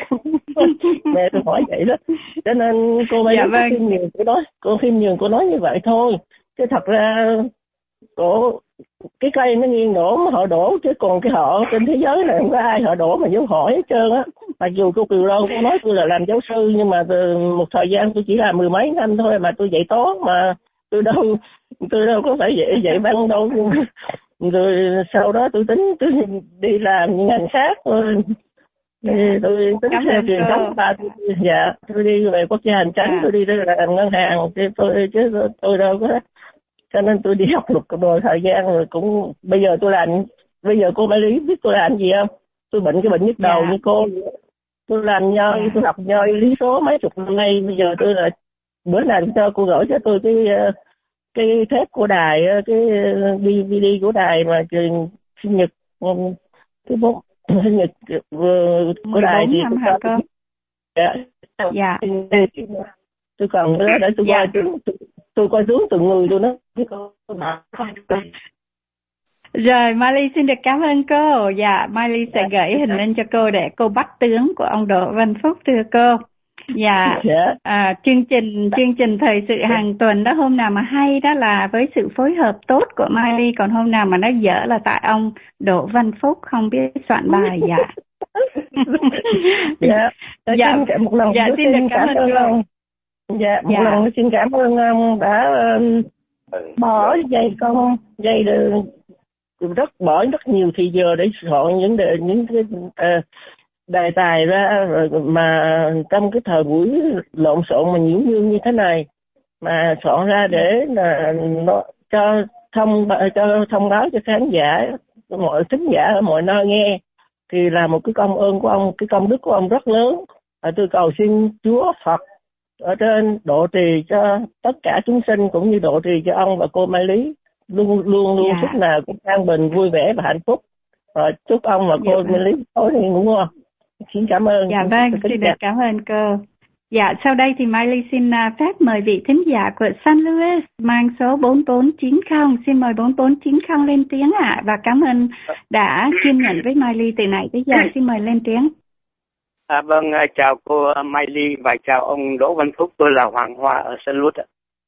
Mẹ tôi hỏi vậy đó, cho nên cô bây giờ dạ, vâng. khiêm nhường cô nói cô khiêm nhường cô nói như vậy thôi, chứ thật ra cổ cái cây nó nghiêng đổ mà họ đổ, chứ còn cái họ trên thế giới này không có ai họ đổ mà dấu hỏi hết trơn á. Mặc dù cô Kiều Lâu cô nói tôi là làm giáo sư, nhưng mà từ một thời gian tôi chỉ làm mười mấy năm thôi mà tôi dạy toán mà tôi đâu tôi đâu có phải dạy dạy văn đâu. Rồi sau đó tôi tính tôi đi làm những ngành khác thôi. Tôi tính Cảm theo truyền thống ba tôi, dạ tôi đi về quốc gia hành chánh, à. tôi đi làm ngân hàng chứ tôi chứ tôi, tôi đâu có, cho nên tôi đi học luật một thời gian rồi cũng bây giờ tôi làm bây giờ cô Mai Lý biết tôi làm gì không? Tôi bệnh cái bệnh nhức đầu dạ. như cô, tôi làm nhoi dạ. tôi học nhoi lý số mấy chục năm nay, bây giờ tôi là bữa nào cho cô gửi cho tôi cái cái thép của đài, cái đê vê đê của đài mà truyền sinh nhật thứ bốn sinh nhật của đài thì năm hả cô? Dạ. Dạ. Tôi còn nữa để tôi dạ. coi tôi, tôi coi tướng từng người tôi nói. Rồi Miley xin được cảm ơn cô. Dạ, Miley sẽ gửi hình lên cho cô để cô bắt tướng của ông Đỗ Văn Phúc thưa cô. Dạ, à, chương trình chương trình thời sự hàng tuần đó, hôm nào mà hay đó là với sự phối hợp tốt của Miley, còn hôm nào mà nó dở là tại ông Đỗ Văn Phúc không biết soạn bài. Dạ. dạ, dạ, xin, một lần dạ, xin được cảm, cảm ơn ông. Dạ, một dạ. lần xin cảm ơn ông đã uh, bỏ dây công dây đường rất bỏ rất nhiều thời giờ để soạn những đề, những cái uh, đề tài ra, rồi mà trong cái thời buổi lộn xộn mà nhiễu nhương như thế này mà soạn ra để là nó cho thông cho thông báo cho khán giả, mọi thính giả ở mọi nơi nghe, thì là một cái công ơn của ông, cái công đức của ông rất lớn. Và tôi cầu xin Chúa Phật ở trên độ trì cho tất cả chúng sinh, cũng như độ trì cho ông và cô Mai Lý luôn luôn luôn dạ. lúc nào cũng an bình, vui vẻ và hạnh phúc. Rồi chúc ông và cô dạ. Mai Lý tối nay ngủ ngon. Xin cảm ơn. Dạ vâng, xin được cảm ơn cô. Dạ, sau đây thì Miley xin phép mời vị thính giả của San Luis mang số bốn bốn chín không. Xin mời bốn bốn chín không lên tiếng ạ. À, và cảm ơn đã kiên nhẫn với Miley từ nãy tới giờ. Xin mời lên tiếng. À, vâng, chào cô Miley và chào ông Đỗ Văn Phúc. Tôi là Hoàng Hoa ở San Luis ạ.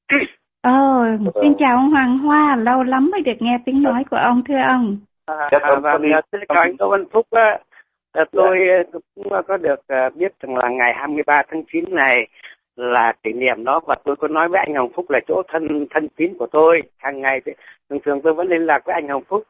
Ồ, oh, xin chào ông Hoàng Hoa. Lâu lắm mới được nghe tiếng nói của ông, thưa ông. À, à, và xin chào anh Đỗ Văn Phúc. Á. À, tôi cũng có được uh, biết rằng là ngày hai mươi ba tháng chín này là kỷ niệm đó, và tôi có nói với anh Hồng Phúc là chỗ thân thân tín của tôi. Hàng ngày thì, thường thường tôi vẫn liên lạc với anh Hồng Phúc.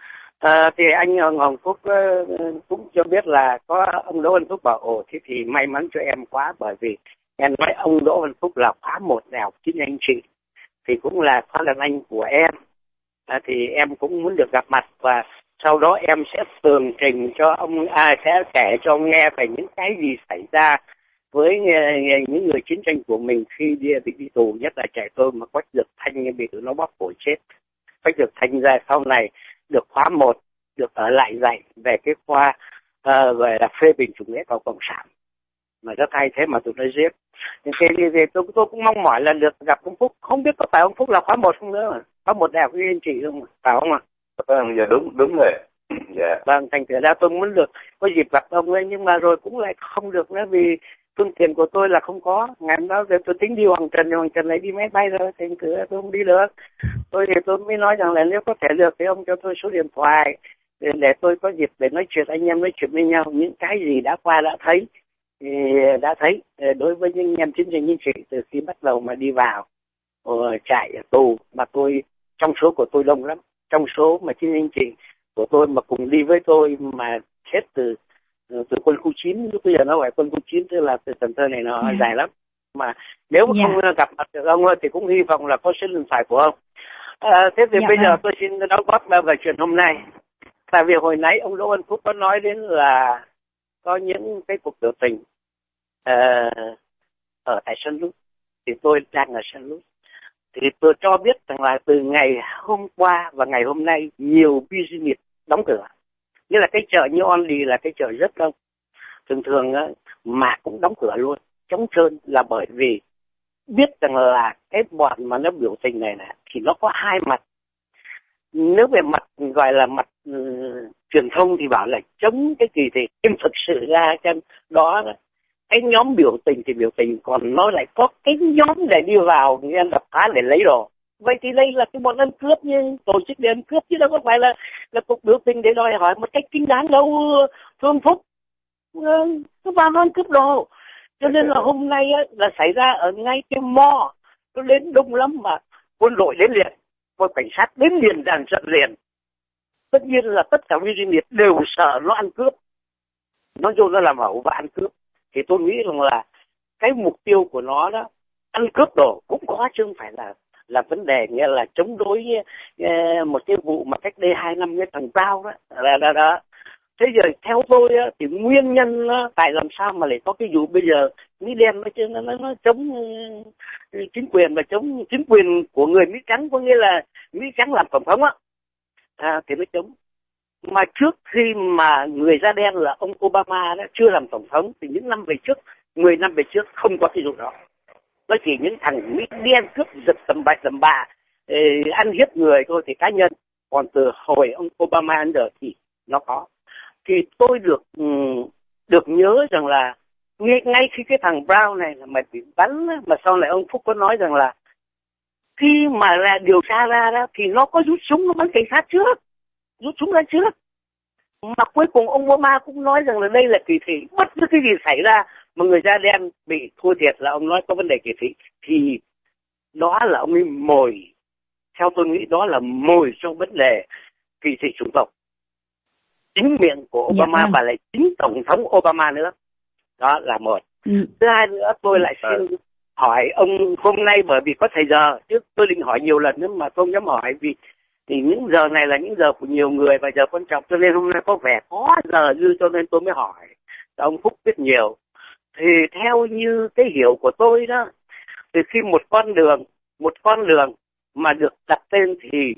À, thì anh Hồng Phúc uh, cũng cho biết là có ông Đỗ Văn Phúc bảo ồ thế thì may mắn cho em quá, bởi vì em nói ông Đỗ Văn Phúc là khóa một đại học chính anh chị, thì cũng là khóa đàn anh của em. À, thì em cũng muốn được gặp mặt, và sau đó em sẽ tường trình cho ông, à, sẽ kể cho ông nghe về những cái gì xảy ra với uh, những người chiến tranh của mình khi đi, bị đi tù, nhất là trẻ tôi mà Quách Dược Thanh bị tụi nó bóp cổ chết. Quách Dược Thanh ra sau này được khóa một, được ở lại dạy về cái khoa uh, gọi là phê bình chủ nghĩa của cộng sản, mà rất hay thế mà tụi nó giết. Thì, thì, thì tôi, tôi cũng mong mỏi là được gặp ông Phúc. Không biết có phải ông Phúc là khóa một không nữa, khóa một đại học với anh chị không, phải không ạ? Vâng, dạ đúng đúng rồi. Dạ. Vâng, thành thử ra tôi muốn được có dịp gặp ông ấy, nhưng mà rồi cũng lại không được nữa vì phương tiện của tôi là không có. Ngày hôm đó tôi tính đi Hoàng Trần, Hoàng Trần lại đi máy bay rồi, thành thử ra tôi không đi được. Tôi thì tôi mới nói rằng là nếu có thể được thì ông cho tôi số điện thoại để, để tôi có dịp để nói chuyện, anh em nói chuyện với nhau những cái gì đã qua đã thấy, thì đã thấy đối với những anh em chiến tranh chính trị từ khi bắt đầu mà đi vào trại tù, mà tôi trong số của tôi đông lắm, trong số mà chiến tranh chính trị của tôi mà cùng đi với tôi mà chết từ từ quân khu chín, lúc bây giờ nó gọi quân khu chín, tức là từ Cần Thơ này nó yeah. dài lắm. Mà nếu yeah. không gặp mặt được ông thì cũng hy vọng là có số điện thoại của ông. À, thế thì yeah. bây giờ tôi xin đóng góp về chuyện hôm nay. Tại vì hồi nãy ông Đỗ Văn Phúc có nói đến là có những cái cuộc biểu tình uh, ở tại San Luis, thì tôi đang ở San Luis. Thì tôi cho biết rằng là từ ngày hôm qua và ngày hôm nay nhiều business đóng cửa. Như là cái chợ như Only là cái chợ rất đông, thường thường mà cũng đóng cửa luôn, trống trơn, là bởi vì biết rằng là cái bọn mà nó biểu tình này này thì nó có hai mặt. Nếu về mặt gọi là mặt uh, truyền thông thì bảo là chống cái kỳ thị, nhưng thực sự ra chân đó cái nhóm biểu tình thì biểu tình, còn nó lại có cái nhóm để đi vào nghe đập phá để lấy đồ. Vậy thì đây là cái bọn ăn cướp, nhưng tổ chức để ăn cướp chứ đâu có phải là là cuộc biểu tình để đòi hỏi một cách chính đáng đâu, Phương Phúc. Các bạn ăn cướp đồ. Cho nên là hôm nay á, là xảy ra ở ngay cái mò, nó đến đông lắm mà quân đội đến liền, quân cảnh sát đến liền, đàn trận liền. Tất nhiên là tất cả viên nghiệp đều sợ nó ăn cướp, nó vô nó làm ẩu và ăn cướp. Thì tôi nghĩ rằng là cái mục tiêu của nó đó, ăn cướp đồ cũng có, chứ không phải là là vấn đề nghĩa là chống đối uh, một cái vụ mà cách đây hai năm cái thằng Tao đó, là đó, đó. Thế giờ theo tôi á, thì nguyên nhân á, tại làm sao mà lại có cái vụ bây giờ Mỹ đen nó nó, nó, nó chống uh, chính quyền và chống chính quyền của người Mỹ trắng, có nghĩa là Mỹ trắng làm tổng thống á, à, thì nó chống. Mà trước khi mà người da đen là ông Obama đó chưa làm tổng thống thì những năm về trước, mười năm về trước không có cái vụ đó. Nó chỉ những thằng Mỹ đen cướp giật tầm bậy tầm bạ, ăn hiếp người thôi thì cá nhân. Còn từ hồi ông Obama ăn đời thì nó có. Thì tôi được được nhớ rằng là ngay, ngay khi cái thằng Brown này là mà bị bắn, mà sau này ông Phúc có nói rằng là khi mà là điều tra ra đó thì nó có rút súng nó bắn cảnh sát trước, rút súng ra trước. Mà cuối cùng ông Obama cũng nói rằng là đây là kỳ thị, bất cứ cái gì xảy ra mà người da đen bị thua thiệt là ông nói có vấn đề kỳ thị, thì đó là ông ấy mồi, theo tôi nghĩ đó là mồi trong vấn đề kỳ thị chủng tộc. Chính miệng của Obama dạ, và lại chính Tổng thống Obama nữa. Đó là một. Ừ. Thứ hai nữa tôi lại xin hỏi ông hôm nay, bởi vì có thời giờ, trước tôi định hỏi nhiều lần nhưng mà không dám hỏi vì thì những giờ này là những giờ của nhiều người và giờ quan trọng, cho nên hôm nay có vẻ có giờ dư cho nên tôi mới hỏi. Ông Phúc biết nhiều. Thì theo như cái hiểu của tôi đó, thì khi một con đường, một con đường mà được đặt tên thì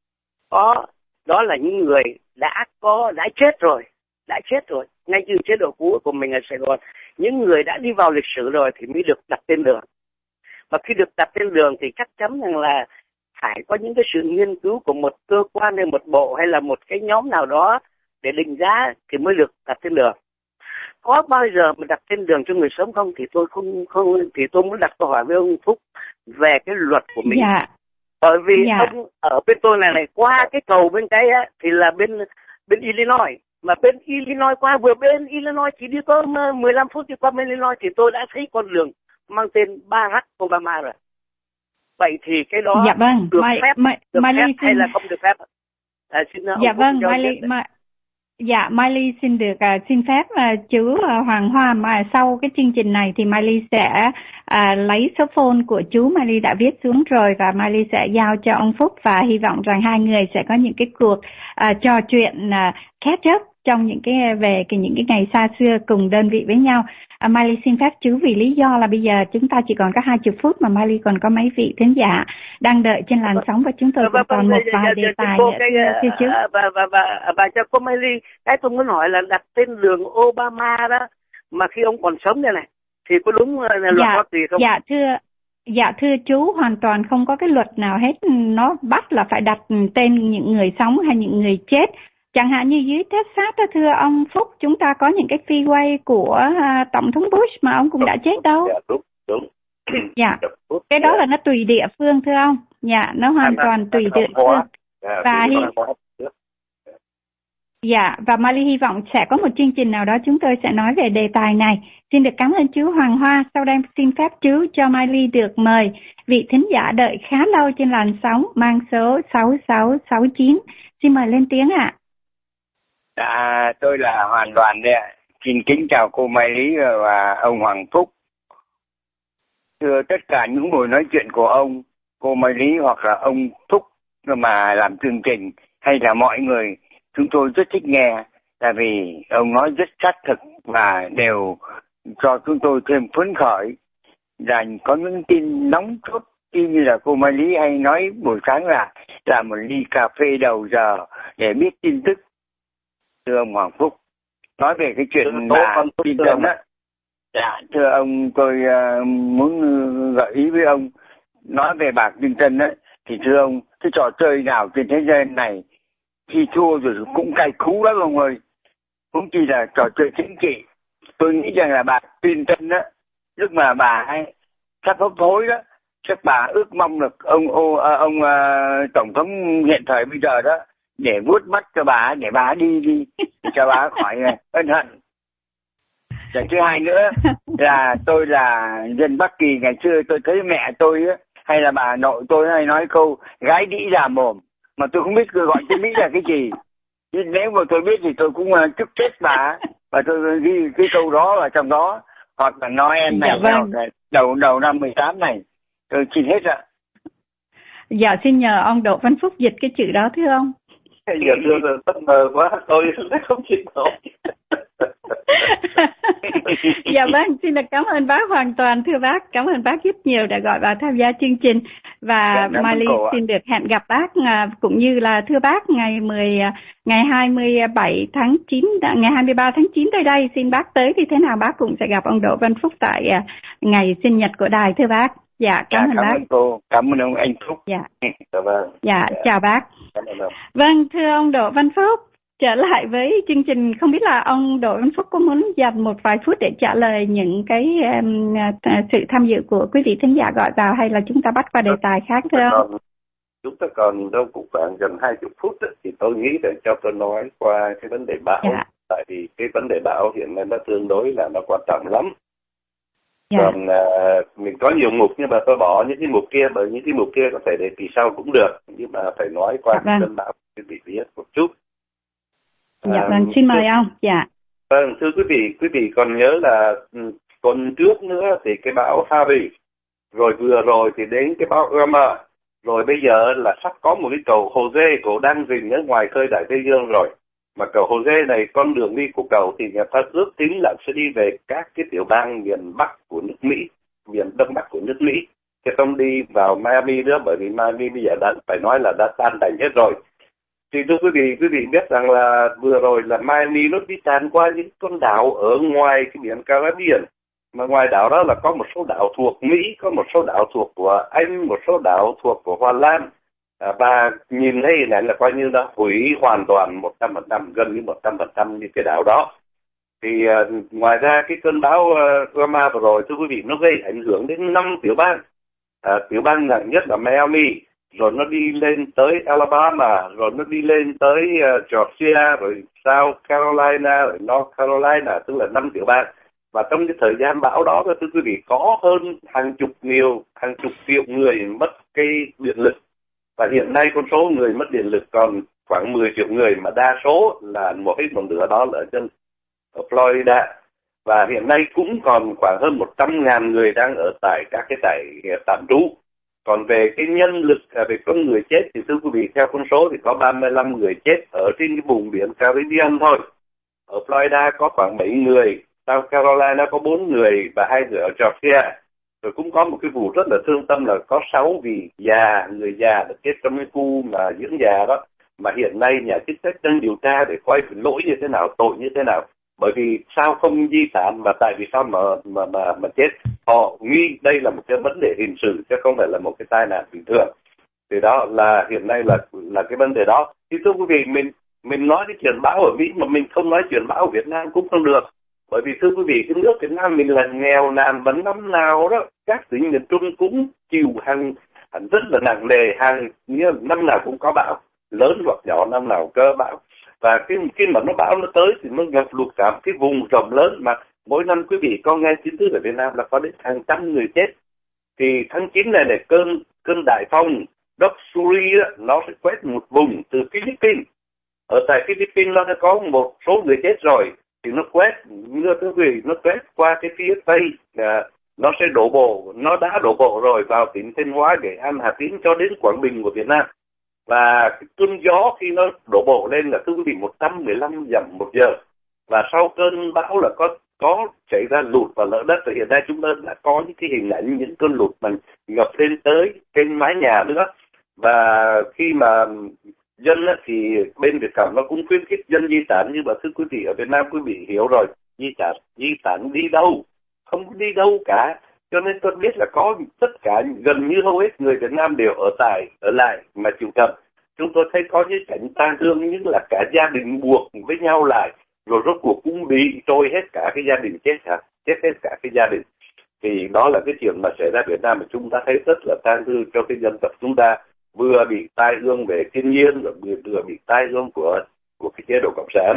có, đó là những người đã có, đã chết rồi, đã chết rồi, ngay từ chế độ cũ của mình ở Sài Gòn. Những người đã đi vào lịch sử rồi thì mới được đặt tên đường. Và khi được đặt tên đường thì chắc chắn rằng là phải có những cái sự nghiên cứu của một cơ quan hay một bộ hay là một cái nhóm nào đó để định giá thì mới được đặt tên đường. Có bao giờ mà đặt tên đường cho người sống không thì tôi không không thì tôi muốn đặt câu hỏi với ông Phúc về cái luật của mình. Dạ. Bởi vì dạ. ông ở bên tôi này này qua cái cầu bên cái á, thì là bên bên Illinois, mà bên Illinois qua vừa bên Illinois chỉ đi có mười lăm phút đi qua bên Illinois thì tôi đã thấy con đường mang tên Barack Obama rồi. Vậy thì cái đó dạ vâng. được My, phép, my, được my phép xin... hay là không được phép? À, xin dạ vâng, Miley, my, dạ Miley xin được uh, xin phép uh, chú uh, Hoàng Hoa, mà sau cái chương trình này thì Miley sẽ uh, lấy số phone của chú. Miley đã viết xuống rồi và Miley sẽ giao cho ông Phúc, và hy vọng rằng hai người sẽ có những cái cuộc uh, trò chuyện uh, catch up trong những cái về cái những cái ngày xa xưa cùng đơn vị với nhau. À, Miley xin phép chú vì lý do là bây giờ chúng ta chỉ còn có hai mươi phút mà Miley còn có mấy vị thính giả đang đợi trên làn sóng và chúng tôi cũng còn một vài đề tài nữa. Thưa chú. Và và và và cho cô Miley, cái tôi muốn hỏi là đặt tên đường Obama đó mà khi ông còn sống đây này thì có đúng là luật dạ, Hoa Kỳ không? Dạ thưa Dạ thưa chú, hoàn toàn không có cái luật nào hết nó bắt là phải đặt tên những người sống hay những người chết. Chẳng hạn như dưới Texas đó, thưa ông Phúc, chúng ta có những cái freeway của uh, Tổng thống Bush mà ông cũng đã chết đâu. Dạ, đúng, đúng. Dạ, cái đó là nó tùy địa phương thưa ông. Dạ, nó hoàn à, toàn tùy địa phương. À, và hy... Dạ, và Miley hy vọng sẽ có một chương trình nào đó chúng tôi sẽ nói về đề tài này. Xin được cảm ơn chú Hoàng Hoa. Sau đây xin phép chú cho Miley được mời vị thính giả đợi khá lâu trên làn sóng mang số sáu sáu sáu chín. Xin mời lên tiếng ạ. À. Dạ, tôi là Hoàn Đoàn đấy ạ. Xin kính chào cô Mai Lý và ông Hoàng Phúc. Thưa tất cả những buổi nói chuyện của ông, cô Mai Lý hoặc là ông Phúc mà làm chương trình hay là mọi người, chúng tôi rất thích nghe. Tại vì ông nói rất xác thực và đều cho chúng tôi thêm phấn khởi. Là có những tin nóng chốt, như là cô Mai Lý hay nói buổi sáng là là một ly cà phê đầu giờ để biết tin tức. Thưa ông Hoàng Phúc, nói về cái chuyện là tin tân á. Dạ, thưa ông, tôi uh, muốn gợi ý với ông, nói về bà Clinton á, thì thưa ông, cái trò chơi nào trên thế gian này khi thua rồi cũng cay cú lắm ông ơi. Cũng chỉ là trò chơi chính trị. Tôi nghĩ rằng là bà Clinton á, lúc mà bà ấy sắp hấp hối đó, chắc bà ước mong được ông ô, ông uh, tổng thống hiện thời bây giờ đó để vuốt mắt cho bà, để bà đi đi cho bà khỏi ân hận. Và thứ hai nữa là tôi là dân Bắc Kỳ, ngày xưa tôi thấy mẹ tôi á, hay là bà nội tôi hay nói câu gái đĩ già mồm, mà tôi không biết gọi chữ Mỹ là cái gì. Nhưng nếu mà tôi biết thì tôi cũng uh, chúc chết bà, và tôi ghi cái câu đó ở trong đó. Hoặc là Noel này, dạ, vâng. đầu đầu năm mười tám này, tôi xin hết ạ. Dạ, xin nhờ ông Đỗ Văn Phúc dịch cái chữ đó thưa ông. Giờ đưa rồi bất ngờ quá, tôi không chịu nổi. Dạ vâng, xin được cảm ơn bác hoàn toàn, thưa bác. Cảm ơn bác rất nhiều đã gọi vào tham gia chương trình. Và Mai Ly xin được hẹn gặp bác, cũng như là thưa bác ngày mười ngày hai mươi bảy tháng chín, ngày hai mươi ba tháng chín tới đây. Xin bác tới thì thế nào bác cũng sẽ gặp ông Đỗ Văn Phúc tại ngày sinh nhật của đài, thưa bác. Dạ, cảm ơn cảm bác. Cảm ơn cô, cảm ơn ông anh Phúc. Dạ. Dạ vâng. Dạ, Dạ. chào bác. Cảm ơn ông. Vâng, thưa ông Đỗ Văn Phúc, trở lại với chương trình, không biết là ông Đỗ Văn Phúc có muốn dành một vài phút để trả lời những cái um, sự tham dự của quý vị thính giả gọi vào, hay là chúng ta bắt qua đề tài khác thưa ông? Còn, chúng ta còn đâu cũng khoảng gần hai mươi phút đó, thì tôi nghĩ để cho tôi nói qua cái vấn đề bão. Dạ. Tại vì cái vấn đề bão hiện nay nó tương đối là nó quan trọng lắm. Dạ. Còn uh, mình có nhiều mục nhưng mà tôi bỏ những cái mục kia, bởi những cái mục kia có thể để kỳ sau cũng được, nhưng mà phải nói qua Dạ, cái vâng. cơn bão quý vị biết một chút. Dạ vâng, xin mời ông. Dạ. Vâng, thưa quý vị, quý vị còn nhớ là tuần trước nữa thì cái bão Harvey, rồi vừa rồi thì đến cái bão Irma, rồi bây giờ là sắp có một cái cầu Jose, cầu đang rình ở ngoài khơi Đại Tây Dương rồi. Mà cầu Jose này, con đường đi của cầu thì người ta ước tính là sẽ đi về các cái tiểu bang miền Bắc của nước Mỹ, miền Đông Bắc của nước Mỹ. Chứ không đi vào Miami nữa, bởi vì Miami bây giờ đã phải nói là đã tan tành hết rồi. Thì thưa quý vị, quý vị biết rằng là vừa rồi là Miami nó đi tràn qua những con đảo ở ngoài cái biển Caribbean. Mà ngoài đảo đó là có một số đảo thuộc Mỹ, có một số đảo thuộc của Anh, một số đảo thuộc của Hoa Lan. À, và nhìn thấy hình ảnh là coi như đã hủy hoàn toàn một trăm phần trăm, gần như một trăm phần trăm như cái đảo đó. Thì uh, ngoài ra cái cơn bão uh, Irma vừa rồi, thưa quý vị, nó gây ảnh hưởng đến năm tiểu bang. À, tiểu bang nặng nhất là Miami, rồi nó đi lên tới Alabama, rồi nó đi lên tới uh, Georgia, rồi South Carolina, rồi North Carolina, tức là năm tiểu bang. Và trong cái thời gian bão đó, thưa quý vị, có hơn hàng chục nhiều, hàng chục triệu người mất cái điện lực. Và hiện nay con số người mất điện lực còn khoảng mười triệu người, mà đa số là một ít một nửa đó là ở trên ở Florida. Và hiện nay cũng còn khoảng hơn một trăm ngàn người đang ở tại các cái trại tạm trú. Còn về cái nhân lực, về con người chết thì thưa quý vị, theo con số thì có ba mươi lăm người chết ở trên cái vùng biển Caribbean thôi. Ở Florida có khoảng bảy người, South Carolina có bốn người và hai người ở Georgia. Rồi cũng có một cái vụ rất là thương tâm là có sáu vị già, người già đã chết trong cái khu mà dưỡng già đó. Mà hiện nay nhà chức trách đang điều tra để coi lỗi như thế nào, tội như thế nào. Bởi vì sao không di sản mà tại vì sao mà mà mà, mà chết? Họ nghi đây là một cái vấn đề hình sự chứ không phải là một cái tai nạn bình thường. Thì đó là hiện nay là là cái vấn đề đó. Thì thưa quý vị, mình mình nói cái chuyện bão ở Mỹ mà mình không nói chuyện bão ở Việt Nam cũng không được. Bởi vì thưa quý vị, cái nước Việt Nam mình là nghèo nàn, vẫn năm nào đó các tỉnh miền Trung cũng chịu hàng, hàng rất là nặng nề, hàng như năm nào cũng có bão lớn hoặc nhỏ, năm nào cơ bão. Và cái khi mà nó bão nó tới thì nó ngập lụt cả cái vùng rộng lớn, mà mỗi năm quý vị có nghe tin tức ở Việt Nam là có đến hàng trăm người chết. Thì tháng chín này này cơn cơn đại phong Doksuri nó sẽ quét một vùng từ Philippines. Ở tại Philippines nó đã có một số người chết rồi, thì nó quét như quý vị, nó quét qua cái phía tây, à, nó sẽ đổ bộ, nó đã đổ bộ rồi vào tỉnh Thanh Hóa, Nghệ An, Hà Tĩnh cho đến Quảng Bình của Việt Nam. Và cái cơn gió khi nó đổ bộ lên là thưa quý vị một trăm mười lăm dặm một giờ. Và sau cơn bão là có có xảy ra lụt và lở đất. Thì hiện nay chúng ta đã có những cái hình ảnh những cơn lụt mà ngập lên tới trên mái nhà nữa. Và khi mà dân thì bên Việt Cộng nó cũng khuyến khích dân di tản, nhưng mà thưa quý vị, ở Việt Nam quý vị hiểu rồi, di tản di tản đi đâu? Không đi đâu cả. Cho nên tôi biết là có tất cả, gần như hầu hết người Việt Nam đều ở tại, ở lại mà chịu tập. Chúng tôi thấy có những cảnh tang thương, nhưng là cả gia đình buộc với nhau lại, rồi rốt cuộc cũng bị trôi hết cả cái gia đình, chết hả? Chết hết cả cái gia đình. Thì đó là cái chuyện mà xảy ra Việt Nam mà chúng ta thấy rất là tang thương cho cái dân tộc chúng ta, vừa bị tai ương về thiên nhiên, rồi vừa, vừa bị tai ương của của cái chế độ cộng sản.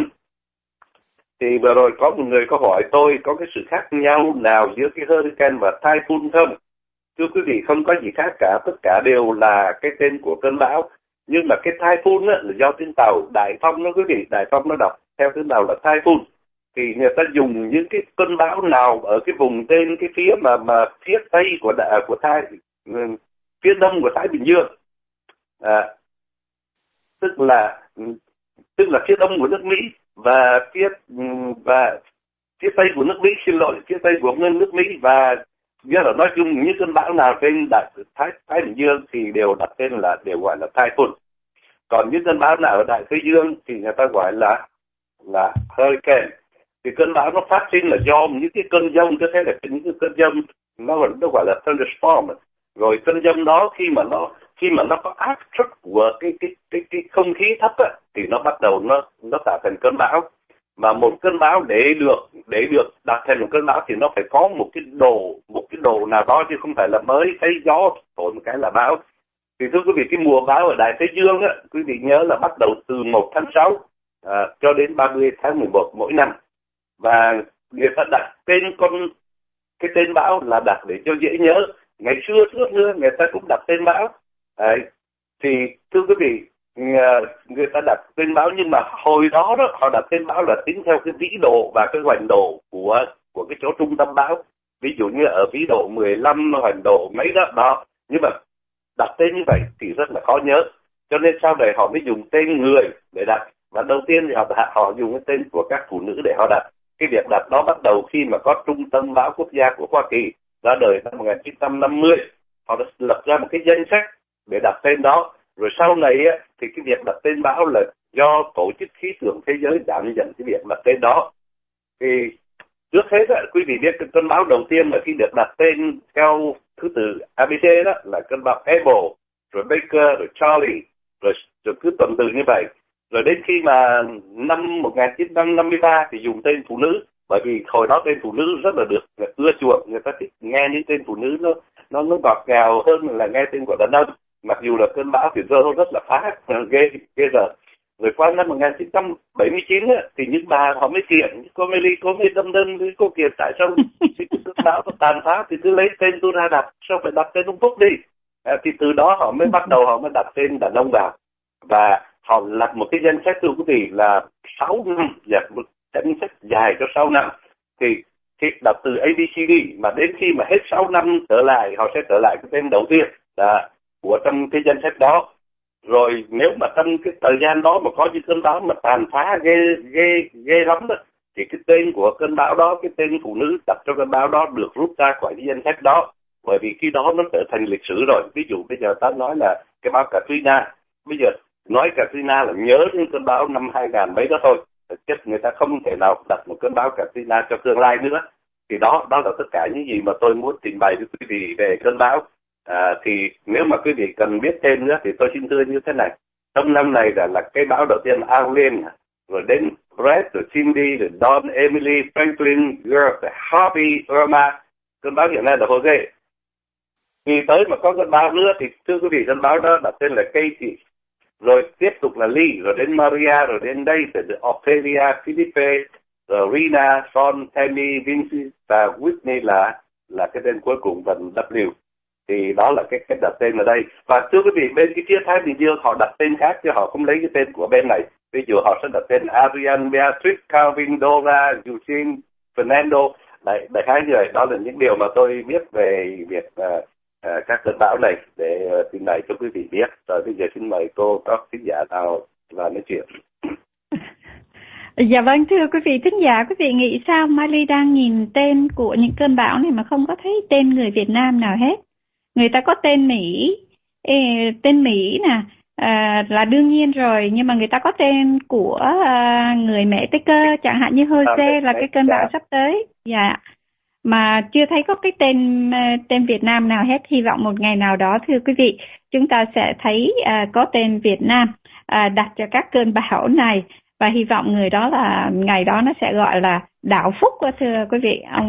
Thì vừa rồi có một người có hỏi tôi có cái sự khác nhau nào giữa cái hurricane và typhoon không? Thưa quý vị, không có gì khác cả, tất cả đều là cái tên của cơn bão. Nhưng mà cái typhoon á, là do tiếng Tàu, Đại Phong đó quý vị, Đại Phong nó đọc theo tiếng Tàu là typhoon. Thì người ta dùng những cái cơn bão nào ở cái vùng trên cái phía mà mà phía tây của đại, của Thái, phía đông của Thái Bình Dương. À, tức là tức là phía đông của nước Mỹ và phía và phía tây của nước Mỹ, xin lỗi, phía tây của nước Mỹ, và nghĩa là nói chung những cơn bão nào trên đại Thái Thái Bình Dương thì đều đặt tên là đều gọi là typhoon. Còn những cơn bão nào ở đại Tây Dương thì người ta gọi là là hurricane. Thì cơn bão nó phát sinh là do những cái cơn giông, có thể là những cái cơn giông nó nó gọi là thunderstorm. Rồi cơn giông đó khi mà nó khi mà nó có áp suất của cái cái cái cái không khí thấp á, thì nó bắt đầu nó nó tạo thành cơn bão. Mà một cơn bão để được để được đặt thành một cơn bão thì nó phải có một cái đồ một cái đồ nào đó, chứ không phải là mới thấy gió thổi một cái là bão. Thì thưa quý vị, cái mùa bão ở Đại Tây Dương á, quý vị nhớ là bắt đầu từ một tháng sáu à, cho đến ba mươi tháng mười một mỗi năm. Và người ta đặt tên con cái tên bão là đặt để cho dễ nhớ. Ngày xưa trước nữa người ta cũng đặt tên bão. Đấy. Thì thưa quý vị, người ta đặt tên bão, nhưng mà hồi đó đó họ đặt tên bão là tính theo cái vĩ độ và cái hoành độ của của cái chỗ trung tâm bão. Ví dụ như ở vĩ độ mười lăm, hoành độ mấy đó đó. Nhưng mà đặt tên như vậy thì rất là khó nhớ, cho nên sau này họ mới dùng tên người để đặt. Và đầu tiên thì họ họ dùng cái tên của các phụ nữ để họ đặt. Cái việc đặt đó bắt đầu khi mà có Trung tâm Bão Quốc gia của Hoa Kỳ ra đời năm một nghìn chín trăm năm mươi. Họ đã lập ra một cái danh sách để đặt tên đó. Rồi sau này á, thì cái việc đặt tên bão là do Tổ chức Khí tượng Thế giới đảm nhận cái việc đặt tên đó. Thì trước hết á, quý vị biết cái cơn bão đầu tiên mà khi được đặt tên theo thứ tự a bê xê đó là cơn bão Abel, rồi Baker, rồi Charlie, rồi, rồi cứ tuần tự như vậy. Rồi đến khi mà năm một nghìn chín trăm năm mươi ba thì dùng tên phụ nữ, bởi vì hồi đó tên phụ nữ rất là được ưa chuộng, người ta thích nghe những tên phụ nữ nó nó nó ngọt ngào hơn là nghe tên của đàn ông. Mặc dù là cơn bão thì rơ rất là phá, ghê ghê giờ. Rồi qua năm một nghìn chín trăm bảy mươi chín á, thì những bà họ mới kiện, cô Meli, cô mới đâm đơn với cô Kiệt, tại sao cái cơn bão nó tàn phá thì cứ lấy tên tôi ra đặt, sao phải đặt tên ông Phúc đi. À, thì từ đó họ mới bắt đầu họ mới đặt tên đàn ông vào. Và họ lập một cái danh sách, thưa quý vị, là sáu năm, và một danh sách dài cho sáu năm. Thì thì đọc từ a bê xê đê, mà đến khi mà hết sáu năm trở lại, họ sẽ trở lại cái tên đầu tiên là của trong cái danh sách đó. Rồi nếu mà trong cái thời gian đó mà có những cơn bão mà tàn phá ghê ghê ghê lắm đó, thì cái tên của cơn bão đó, cái tên phụ nữ đặt cho cơn bão đó được rút ra khỏi cái danh sách đó, bởi vì khi đó nó trở thành lịch sử rồi. Ví dụ bây giờ ta nói là cái bão Katrina, bây giờ nói Katrina là nhớ đến cơn bão năm hai nghìn mấy đó thôi, thực chất người ta không thể nào đặt một cơn bão Katrina cho tương lai nữa. Thì đó đó là tất cả những gì mà tôi muốn trình bày với quý vị về cơn bão. À, thì nếu mà quý vị cần biết thêm nữa thì tôi xin thưa như thế này. Trong năm này là, là cái bão đầu tiên Arlene, rồi đến Brett, rồi Cindy, rồi Don, Emily, Franklin, Gert, Harvey, Irma. Cơn bão hiện nay là Jose. Khi tới mà có cơn bão nữa thì thưa quý vị, cơn bão đó đặt tên là Katie. Rồi tiếp tục là Lee, rồi đến Maria, rồi đến đây rồi Ophelia, Philippe, rồi Rina, Son, Tammy, Vinci và Whitney là là cái tên cuối cùng phần W. Thì đó là cái cách đặt tên ở đây. Và thưa quý vị, bên cái phía Thái Bình Dương họ đặt tên khác chứ họ không lấy cái tên của bên này. Ví dụ họ sẽ đặt tên Adrian, Beatrice, Calvin, Dora, Eugene, Fernando. Đấy, đại khái như vậy. Đó là những điều mà tôi biết về việc uh, uh, các cơn bão này để uh, trình bày cho quý vị biết. Rồi bây giờ xin mời cô có khán giả nào là nói chuyện. Dạ vâng, thưa quý vị thính giả, quý vị nghĩ sao? Miley đang nhìn tên của những cơn bão này mà không có thấy tên người Việt Nam nào hết. Người ta có tên Mỹ, ê, tên Mỹ nè, à, là đương nhiên rồi, nhưng mà người ta có tên của à, người mẹ Tây Cơ, chẳng hạn như Jose là cái cơn bão sắp tới. Dạ. Mà chưa thấy có cái tên tên Việt Nam nào hết. Hy vọng một ngày nào đó, thưa quý vị, chúng ta sẽ thấy à, có tên Việt Nam à, đặt cho các cơn bão này. Và hy vọng người đó là ngày đó nó sẽ gọi là đạo phúc, thưa quý vị. Ông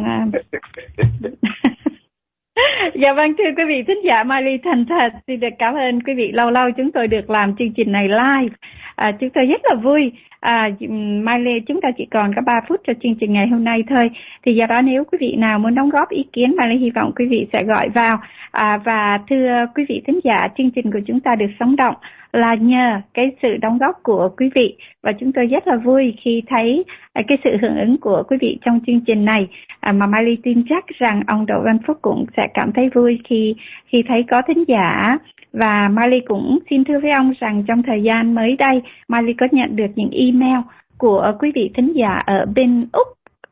Dạ vâng, thưa quý vị thính giả, Miley thành thật xin được cảm ơn quý vị. Lâu lâu chúng tôi được làm chương trình này live, à, chúng tôi rất là vui. à, Miley, chúng ta chỉ còn có ba phút cho chương trình ngày hôm nay thôi. Thì do đó nếu quý vị nào muốn đóng góp ý kiến, Miley hy vọng quý vị sẽ gọi vào. à, Và thưa quý vị thính giả, chương trình của chúng ta được sống động là nhờ cái sự đóng góp của quý vị. Và chúng tôi rất là vui khi thấy à, cái sự hưởng ứng của quý vị trong chương trình này. à, Mà Miley tin chắc rằng ông Đỗ Văn Phúc cũng sẽ cảm thấy vui khi khi thấy có thính giả. Và Miley cũng xin thưa với ông rằng trong thời gian mới đây, Miley có nhận được những email của quý vị thính giả ở bên Úc,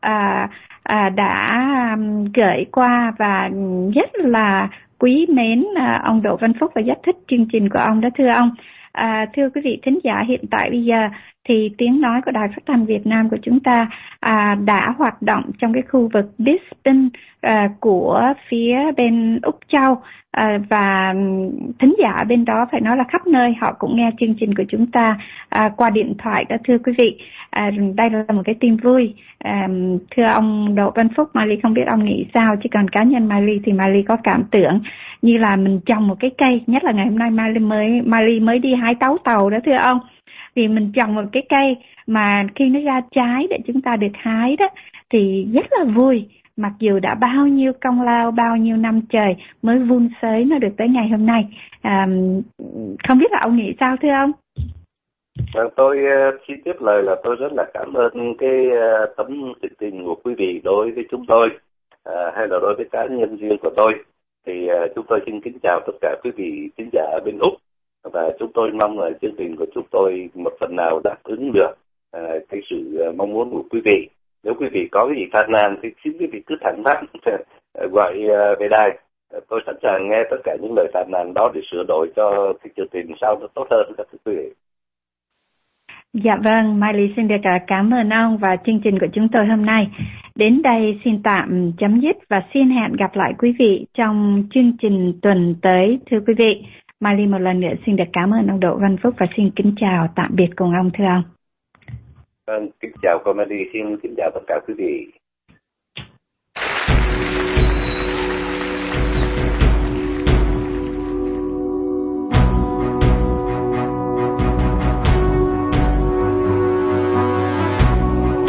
à, à, đã gửi qua và rất là quý mến à, ông Đỗ Văn Phúc và rất thích chương trình của ông đó thưa ông. À, thưa quý vị thính giả, hiện tại bây giờ thì tiếng nói của Đài Phát thanh Việt Nam của chúng ta à, đã hoạt động trong cái khu vực Brisbane à, của phía bên Úc Châu à, và thính giả bên đó phải nói là khắp nơi họ cũng nghe chương trình của chúng ta à, qua điện thoại đó thưa quý vị. À, đây là một cái tin vui. À, thưa ông Đỗ Văn Phúc, Mai Ly không biết ông nghĩ sao, chứ còn cá nhân Mai Ly thì Mai Ly có cảm tưởng như là mình trồng một cái cây, nhất là ngày hôm nay Mai Ly mới Mai Ly mới đi hái táo tàu đó thưa ông. Vì mình trồng một cái cây mà khi nó ra trái để chúng ta được hái đó thì rất là vui, mặc dù đã bao nhiêu công lao, bao nhiêu năm trời mới vun sới nó được tới ngày hôm nay. À, không biết là ông nghĩ sao thưa ông? Vâng, tôi uh, xin tiếp lời là tôi rất là cảm ơn cái uh, tấm thiện tình của quý vị đối với chúng tôi, uh, hay là đối với cá nhân riêng của tôi. Thì uh, chúng tôi xin kính chào tất cả quý vị khán giả ở bên Úc, và chúng tôi mong là chương trình của chúng tôi một phần nào đáp ứng được uh, cái sự uh, mong muốn của quý vị. Nếu quý vị có cái gì phàn nàn thì xin quý vị cứ thẳng thắn gọi uh, về đài. Uh, tôi sẵn sàng nghe tất cả những lời phàn nàn đó để sửa đổi cho cái chương trình sau nó tốt hơn các quý vị. Dạ vâng, Mai Ly xin được cảm ơn ông và chương trình của chúng tôi hôm nay. Đến đây xin tạm chấm dứt và xin hẹn gặp lại quý vị trong chương trình tuần tới thưa quý vị. Mai Ly một lần nữa xin được cảm ơn ông Đỗ Văn Phúc và xin kính chào tạm biệt cùng ông thưa ông. Vâng, kính chào cô Mai Ly, xin kính chào tất cả quý vị.